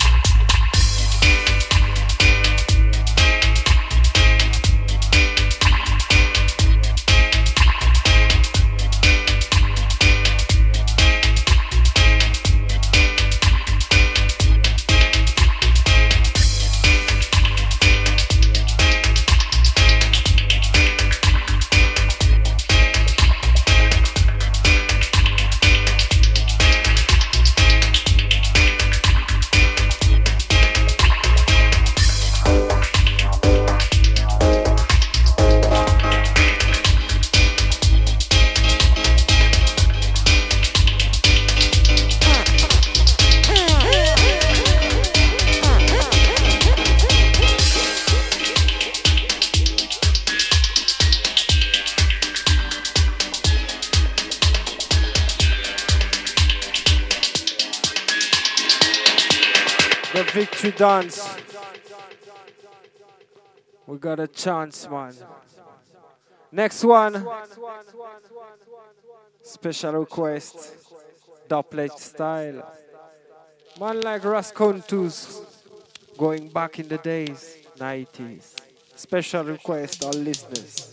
Victory dance. We got a chance, man. Next one. Special request. Doublet style. Man like Rascontus. Going back in the days, nineties. Special request, all listeners.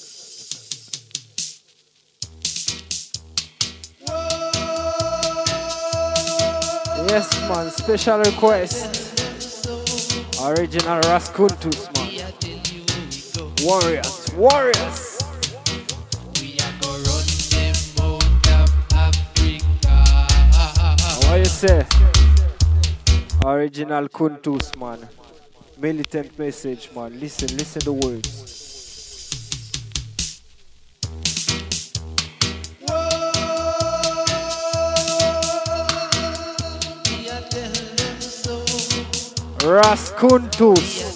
Yes, man, special request. Original Raskuntus, man. Warriors, warriors. We are gonna run them out of Africa. What you say? Original Kuntus, man. Militant message, man. Listen, listen the words. Raskuntus.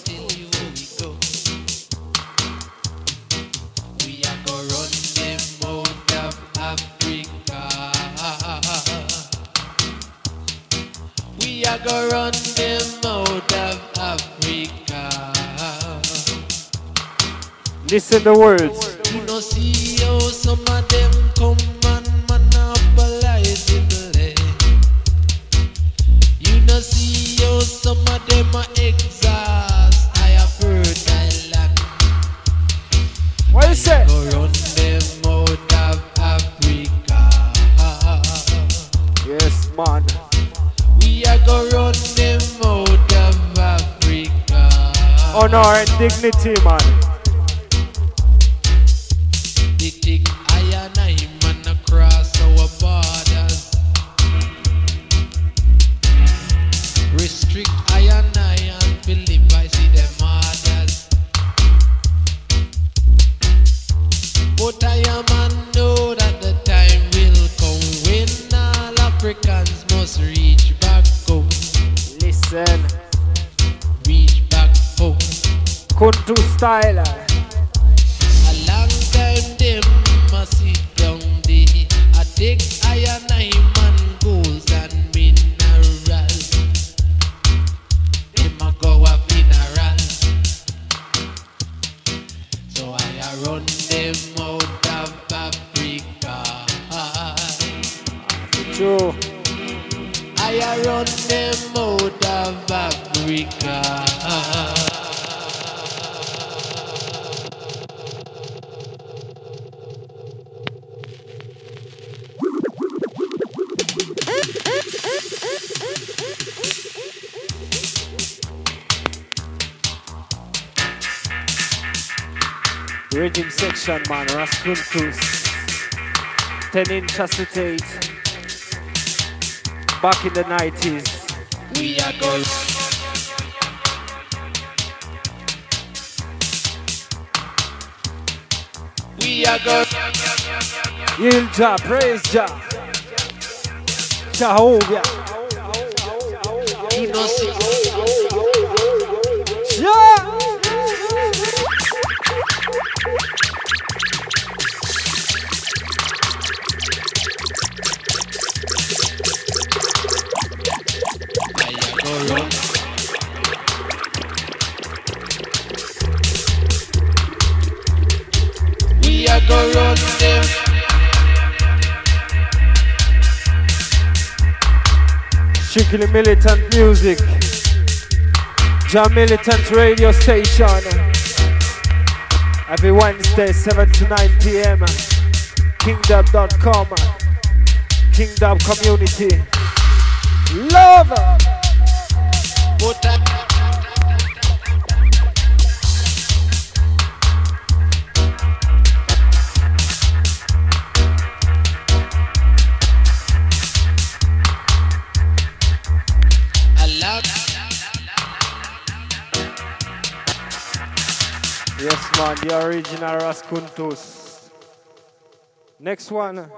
We are gonna run them out of Africa. We are gonna run them out of Africa. Listen the words. You know see how some of them come and monopolize the land. You know see how some of them are exhaust. I have fertile land. What you say? Go run them out of Africa. Yes, man. We are gonna run them out of Africa. Honor and dignity, man. They take I and I man across our borders. Restrict I and I and believe I see them orders. But I am and know that the time will come when all Africans must reach back home. Listen. Reach back home. Kuntu style. A long time them must sit down there. I take I and I man goals and minerals. Them a go a funeral. So I a run them out of Africa. True. I a run them out of Africa. Rhythm section, man. Raskuntus. ten inch acetate. Back in the nineties. We are going. We are going. Yield Jah, praise Jah. Jehovah. Innocent. Jah. We are going to run them. Strictly militant music. Jah Militant Radio Station. Every Wednesday, seven to nine p m Kingdom dot com. Kingdom Community. Love! But I Yes, man, the original Raskuntus. Next one.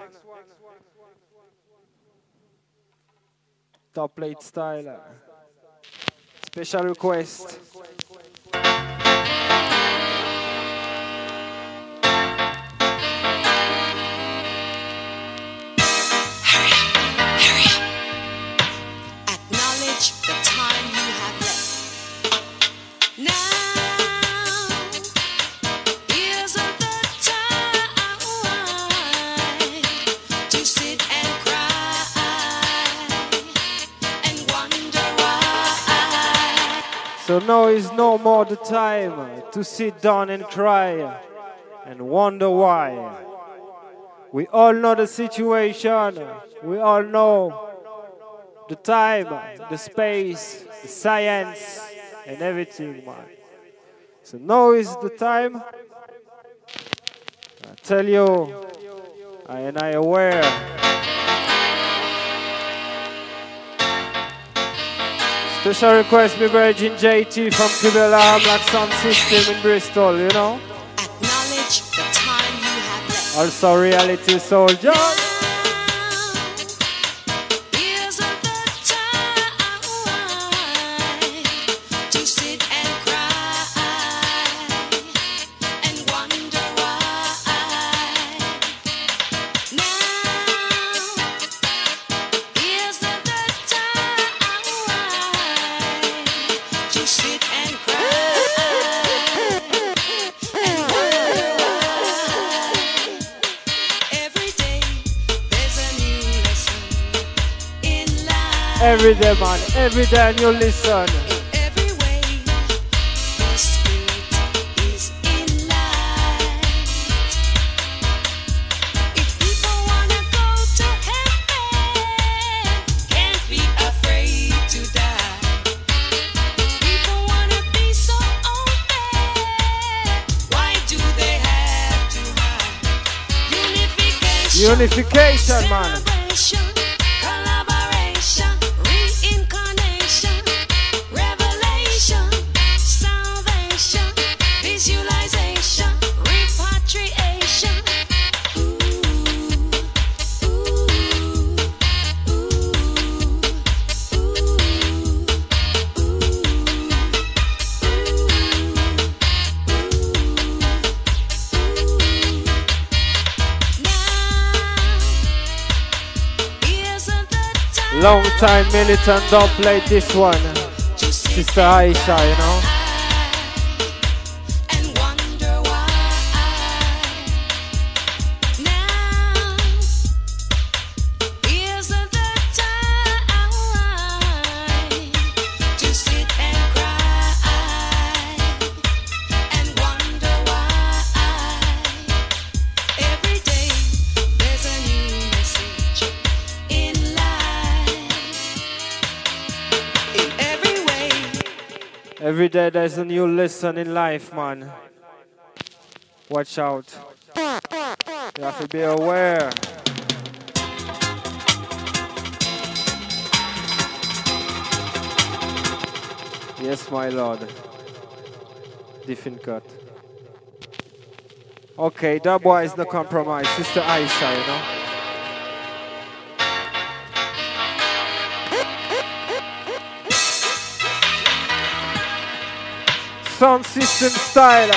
Top plate style. Special request. Acknowledge the time you have left. Now isn't the time to sit and cry and wonder why. So now is no more the time to sit down and cry and wonder why. We all know the situation. We all know the time, the space, the science, and everything, man. So now is the time. I tell you, I and I aware. Special request, me Virgin J T from Kibela Black Sound System in Bristol, you know. Acknowledge the time you have left. Also Reality Soldier. Isn't the time to sit and cry and wonder why? Now isn't the time to sit and cry and wonder why? Every day there's a new lesson in life. Every day, man. Every day, and you listen. In every way, the spirit is in light. If people wanna go to heaven, can't be afraid to die. People wanna be so open, why do they have to hide? Unification, Unification, man. celebration, collaboration, reincarnation, revelation, salvation, visualization, repatriation. Ooh, ooh, Long time militant, don't play this one. Sister Aisha, you know. and wonder why. Now isn't the time to sit and cry and wonder why. Every day there's a new message in life. In every way. Every day there's a new lesson in life, man. Watch out. You have to be aware. Yes, my lord. Different cut. Okay, that boy is no compromise. Sister Aisha, you know. Sound system style.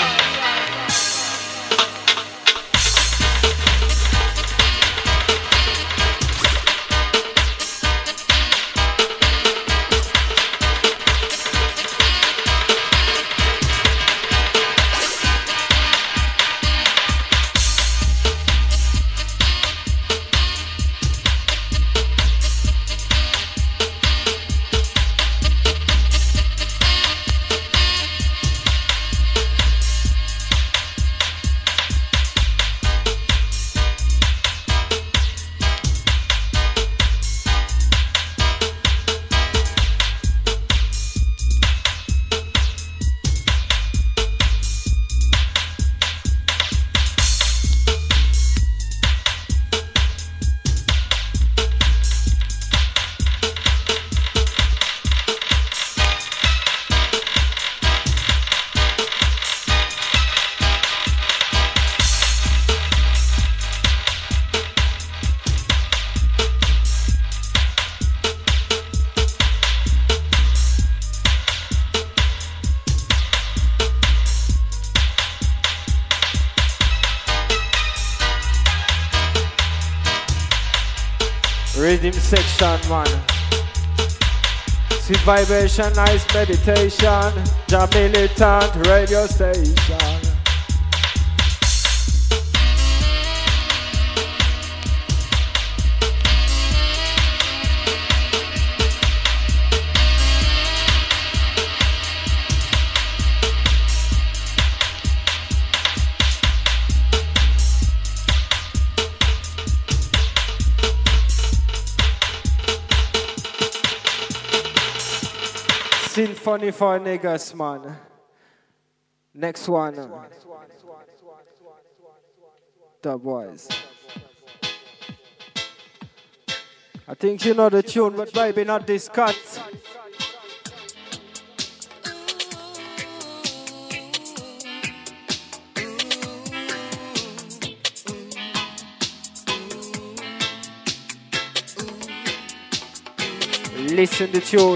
Rhythm section, man. Sweet vibration, nice meditation. Jam militant radio station. Symphony for niggas, man. Next one. The boys. I think you know the tune, but maybe not this cut. Listen to the tune.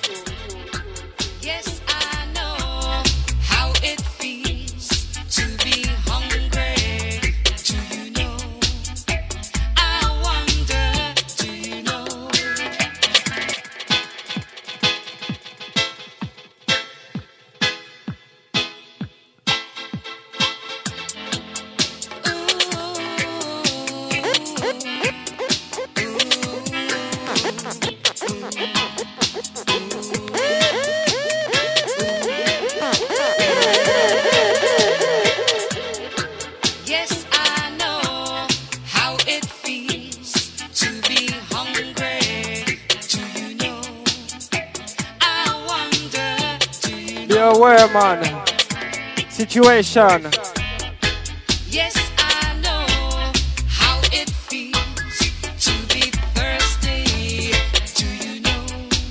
Aware, man. Situation. Yes, I know how it feels to be thirsty. Do you know?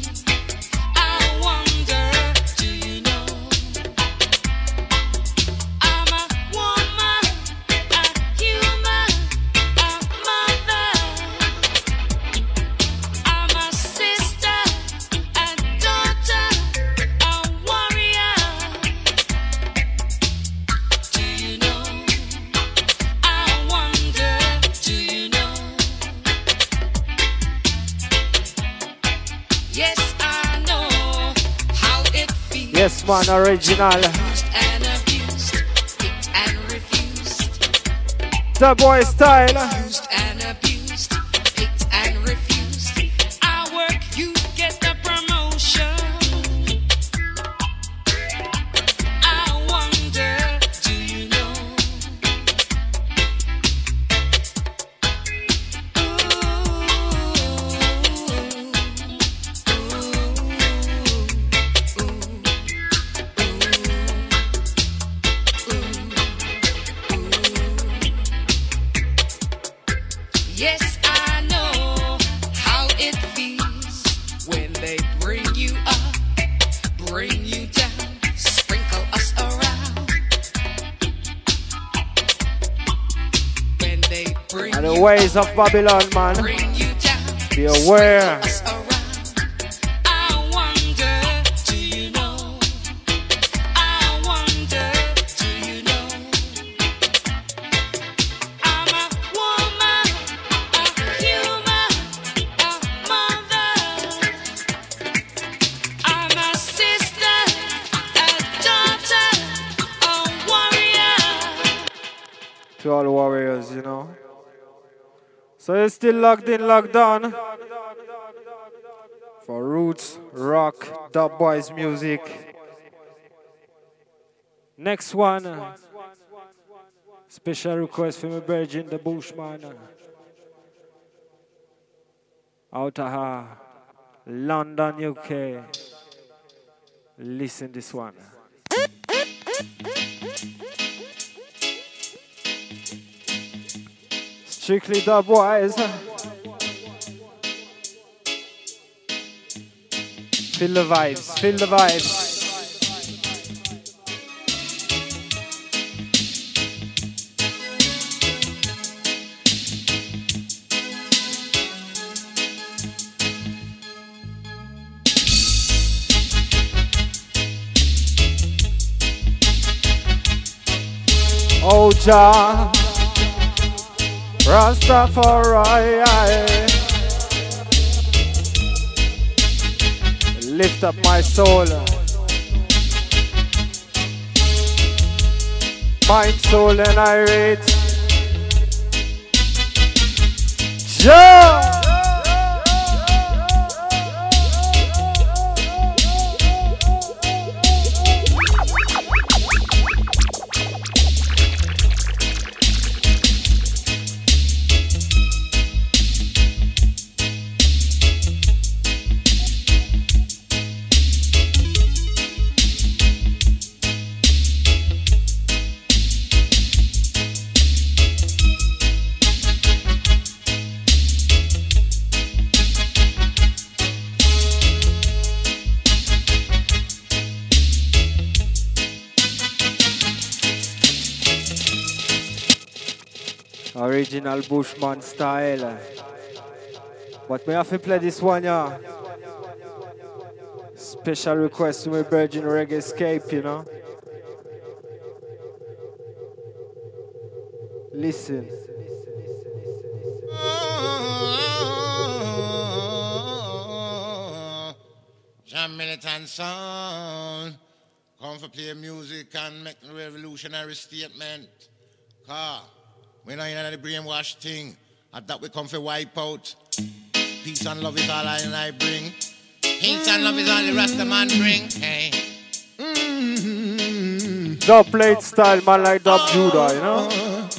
I wonder, do you know? I'm a woman, a human, a mother. I'm a sister, a daughter, a warrior. Do you know? I wonder, do you know? Yes, I know how it feels. Yes, man, original. Used and abused, picked and refused. The boy style. Used and abused, picked and refused. I work, you get the promotion. I wonder, do you know? Ooh, ooh, ooh, ooh, ooh. bring And the you ways up, of Babylon, man. bring you down, Be aware. us around. I wonder, do you know? I wonder, do you know? I'm a woman, a human, a mother. I'm a sister, a daughter, a warrior. To all warriors, you know. So you're still locked in, locked on for roots, rock, dub boys music. Next one, uh, special request for my virgin, the Bushman. uh, Out of uh, London, U K. Listen this one. Strictly dub boys. Feel the vibes, feel the vibes. Oh Jah, Rastafari, lift up my soul, mind, soul, and irate. Jah. Original Bushman style. But we have to play this one, yeah. Special request to my Virgin Reggae Escape, you know. Listen. Jam militant sound. Come for play music and make a revolutionary statement. Car. We know in the brainwash thing. At that we come for wipe out. Peace and love is all I and I bring. Peace and love is all the rest of man bring. Hey. Mm-hmm. Dub plate style, man, like Dub oh, Judah, you know?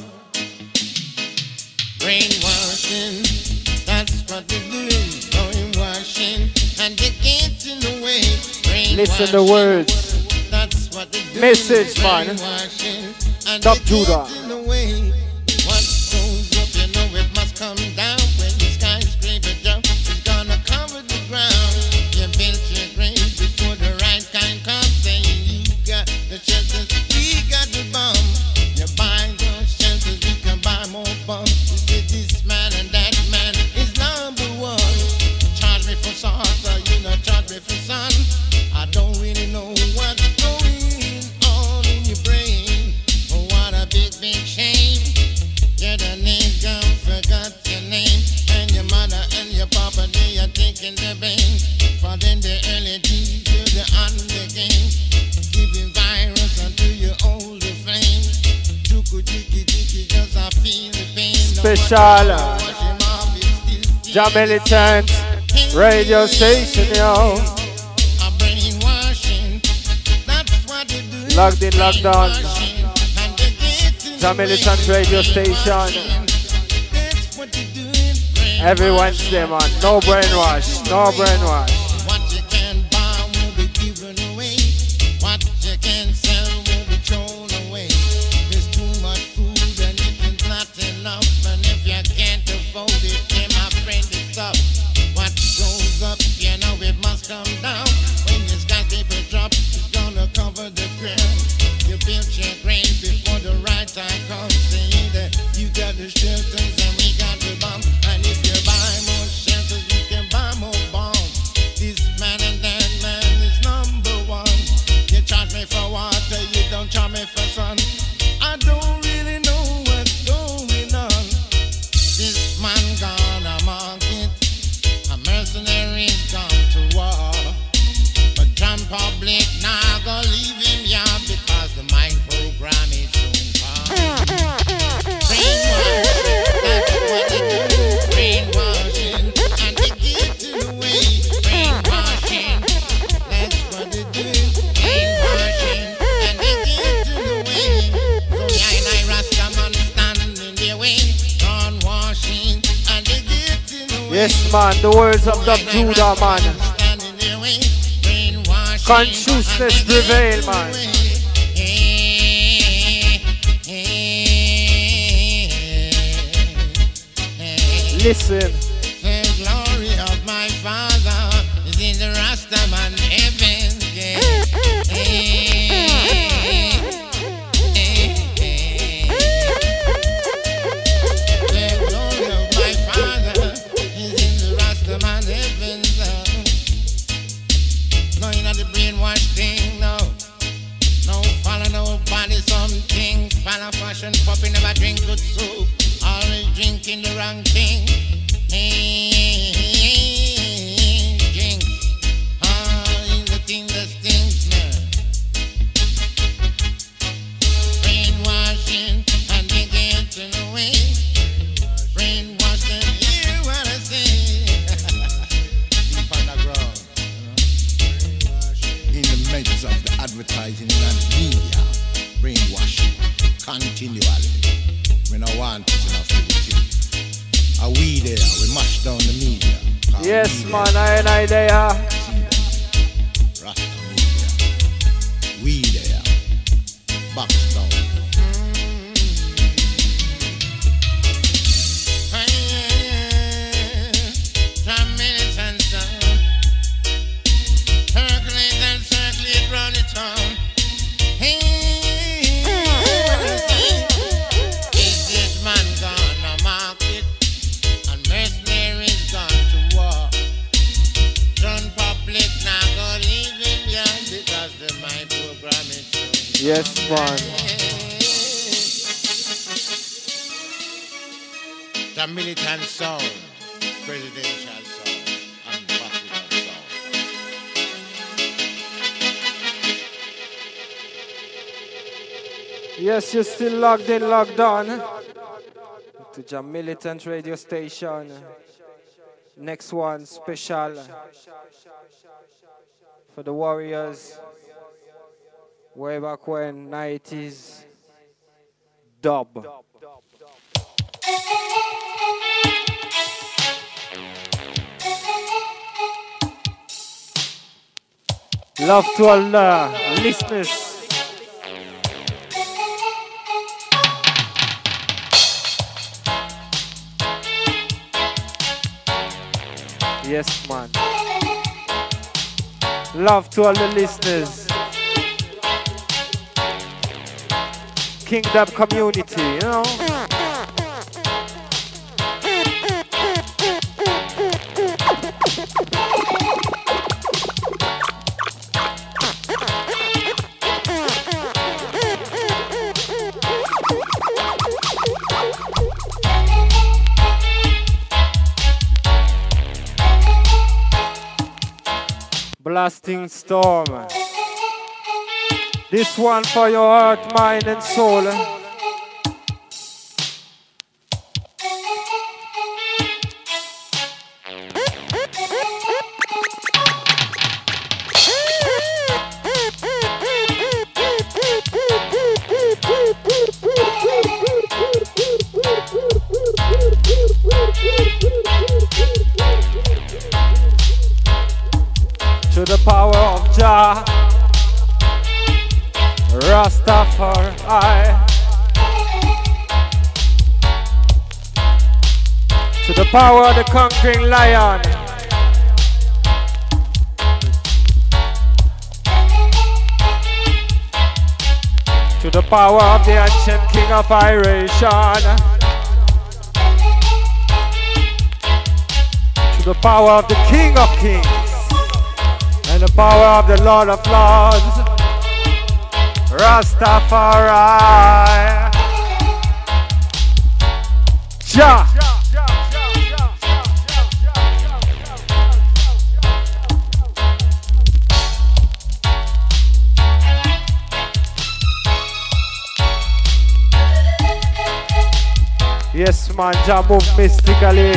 Brainwashing, that's what they do. Brainwashing, and they get in the way. Listen to the words. That's what they do. Message, man. Dub Judah. What goes up, you know it must come down. When the skyscraper jump, it's gonna cover the ground. You built your grave before the right kind comes. Saying you got the shelters, we got the bomb. You buy those shelters, we can buy more bombs. You say this man and that man is number one. Charge me for salt, or you know, charge me for sun. I don't really know what's going on in your brain. Oh, what a big, big shame. You're the nigga, forgot your name. And your mother and your papa, they are taking the bank. For then the early days, you're the on the game. Giving virus until you hold the flame. Chuku jiki jiki, just I feel the pain. Special Jah Militant radio station, yo. Logged in, logged on. Jah Militant radio station. Every Wednesday, man. No brainwash, no brainwash. What you can buy will be given away. What you can sell will be thrown away. There's too much food and it is not enough. And if you can't afford it, then my friend, it's up. What goes up, you know it must come down. When the skyscraper drop, it's gonna cover the ground. You built your grave before the right time comes. Saying that you got the shelters and Yes, man, the words of the Judah, man. Consciousness prevail, man. Listen. The glory of my Father is in the Rastaman heaven. Yeah. The glory of my Father is in the Rastaman heaven. No, you're not the brainwash thing, no. No, follow nobody, something. Follow fashion, puppy never drink good soup. Always drinking the wrong thing. Hey, drink. Oh, the thing that stings, man. Brainwashing and they get in the way. Brainwash them, hear what I say. Deep underground. In the midst of the advertising and media, brainwashing continually. We don't want it enough to be killed. Are we there? We mash down the media. Yes, man, I and I there. Rasta media. We there. Box down. Minutes and some. Circulate and circulate round the town. Hey. Yes, man. The militant sound, presidential sound, and Vatican sound. Yes, you're still logged in, logged on to Jam Militant Radio Station. Next one, special for the Warriors. Way back when, nineties dub. Love to all the listeners. Yes, man. Love to all the listeners. King Dub community, you know. Blasting storm. This one for your heart, mind, and soul. To the power of Jah, Rastafari. To the power of the conquering lion. To the power of the ancient king of Iration. To the power of the king of kings. And the power of the Lord of Lords. Rastafari. Jah. Yes, man, Jah move mystically.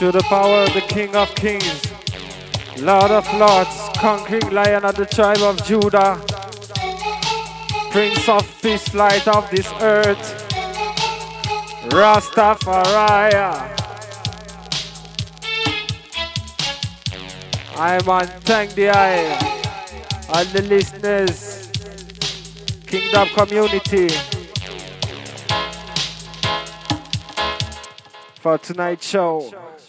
Through the power of the King of Kings, Lord of Lords, conquering Lion of the tribe of Judah, Prince of Peace, light of this earth, Rastafari. I man, thank the eye, all the listeners, Kingdom community, for tonight's show.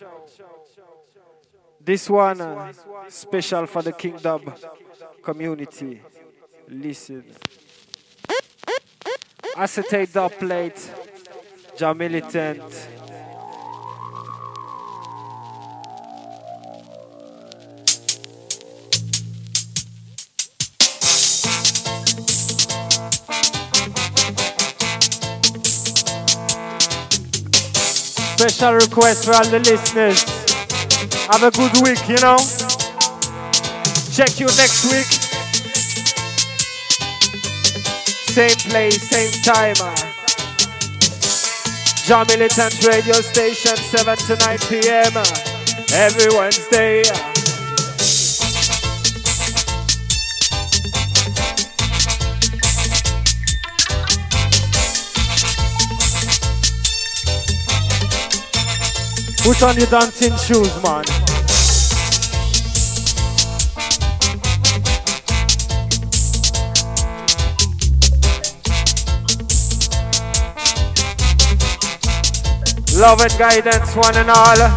This one uh, special for the Kingdom community. Listen. Acetate dub plate, Ja Militant. Special request for all the listeners. Have a good week, you know. Check you next week. Same place, same time. Ja Militant Radio Station, seven to nine p m every Wednesday. Put on your dancing shoes, man. Love and guidance, one and all.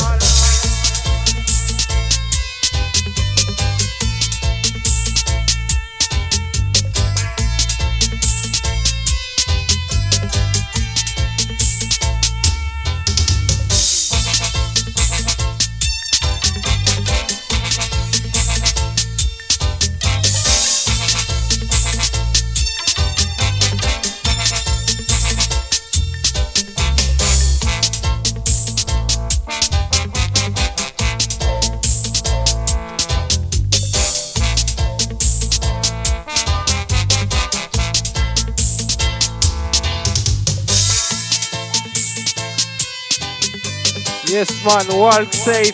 Yes, man, walk safe.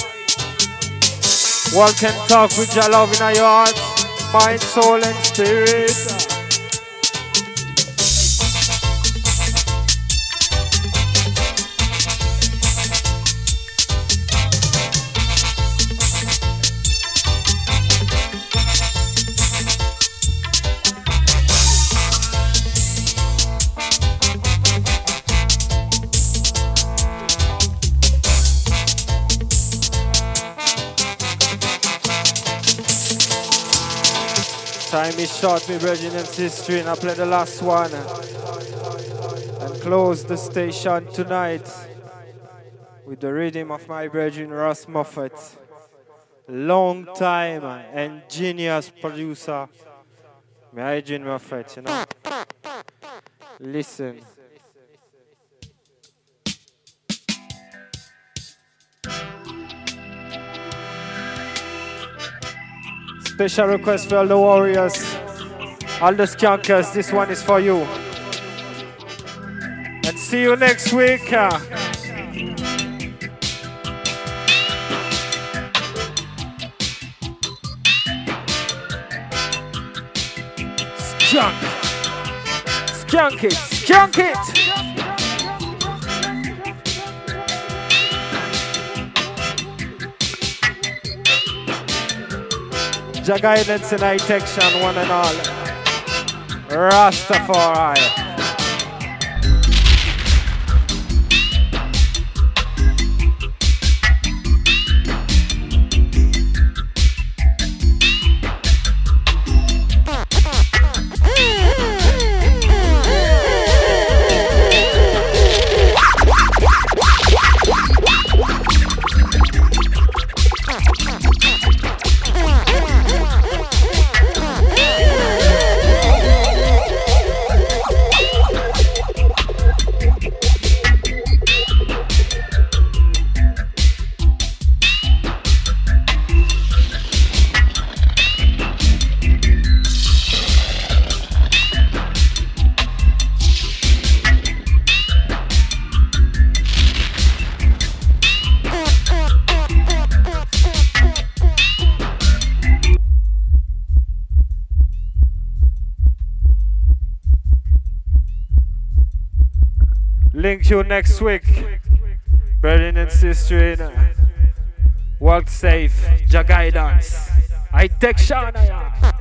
Walk and talk with your love in your heart, mind, soul, and spirit. Time is short, me brethren and sister, and I play the last one and close the station tonight with the rhythm of my brethren Ross Moffat. Long time and genius producer, my Adrian Moffat, you know. Listen. Special request for all the warriors, all the skunkers, this one is for you. And see you next week. Uh. Skunk. Skunk it, skunk it. Ja guidance and protection, one and all. Rastafari. Link you next week. Brethren and sisters. Walk safe. Jah guidance. I take Shana.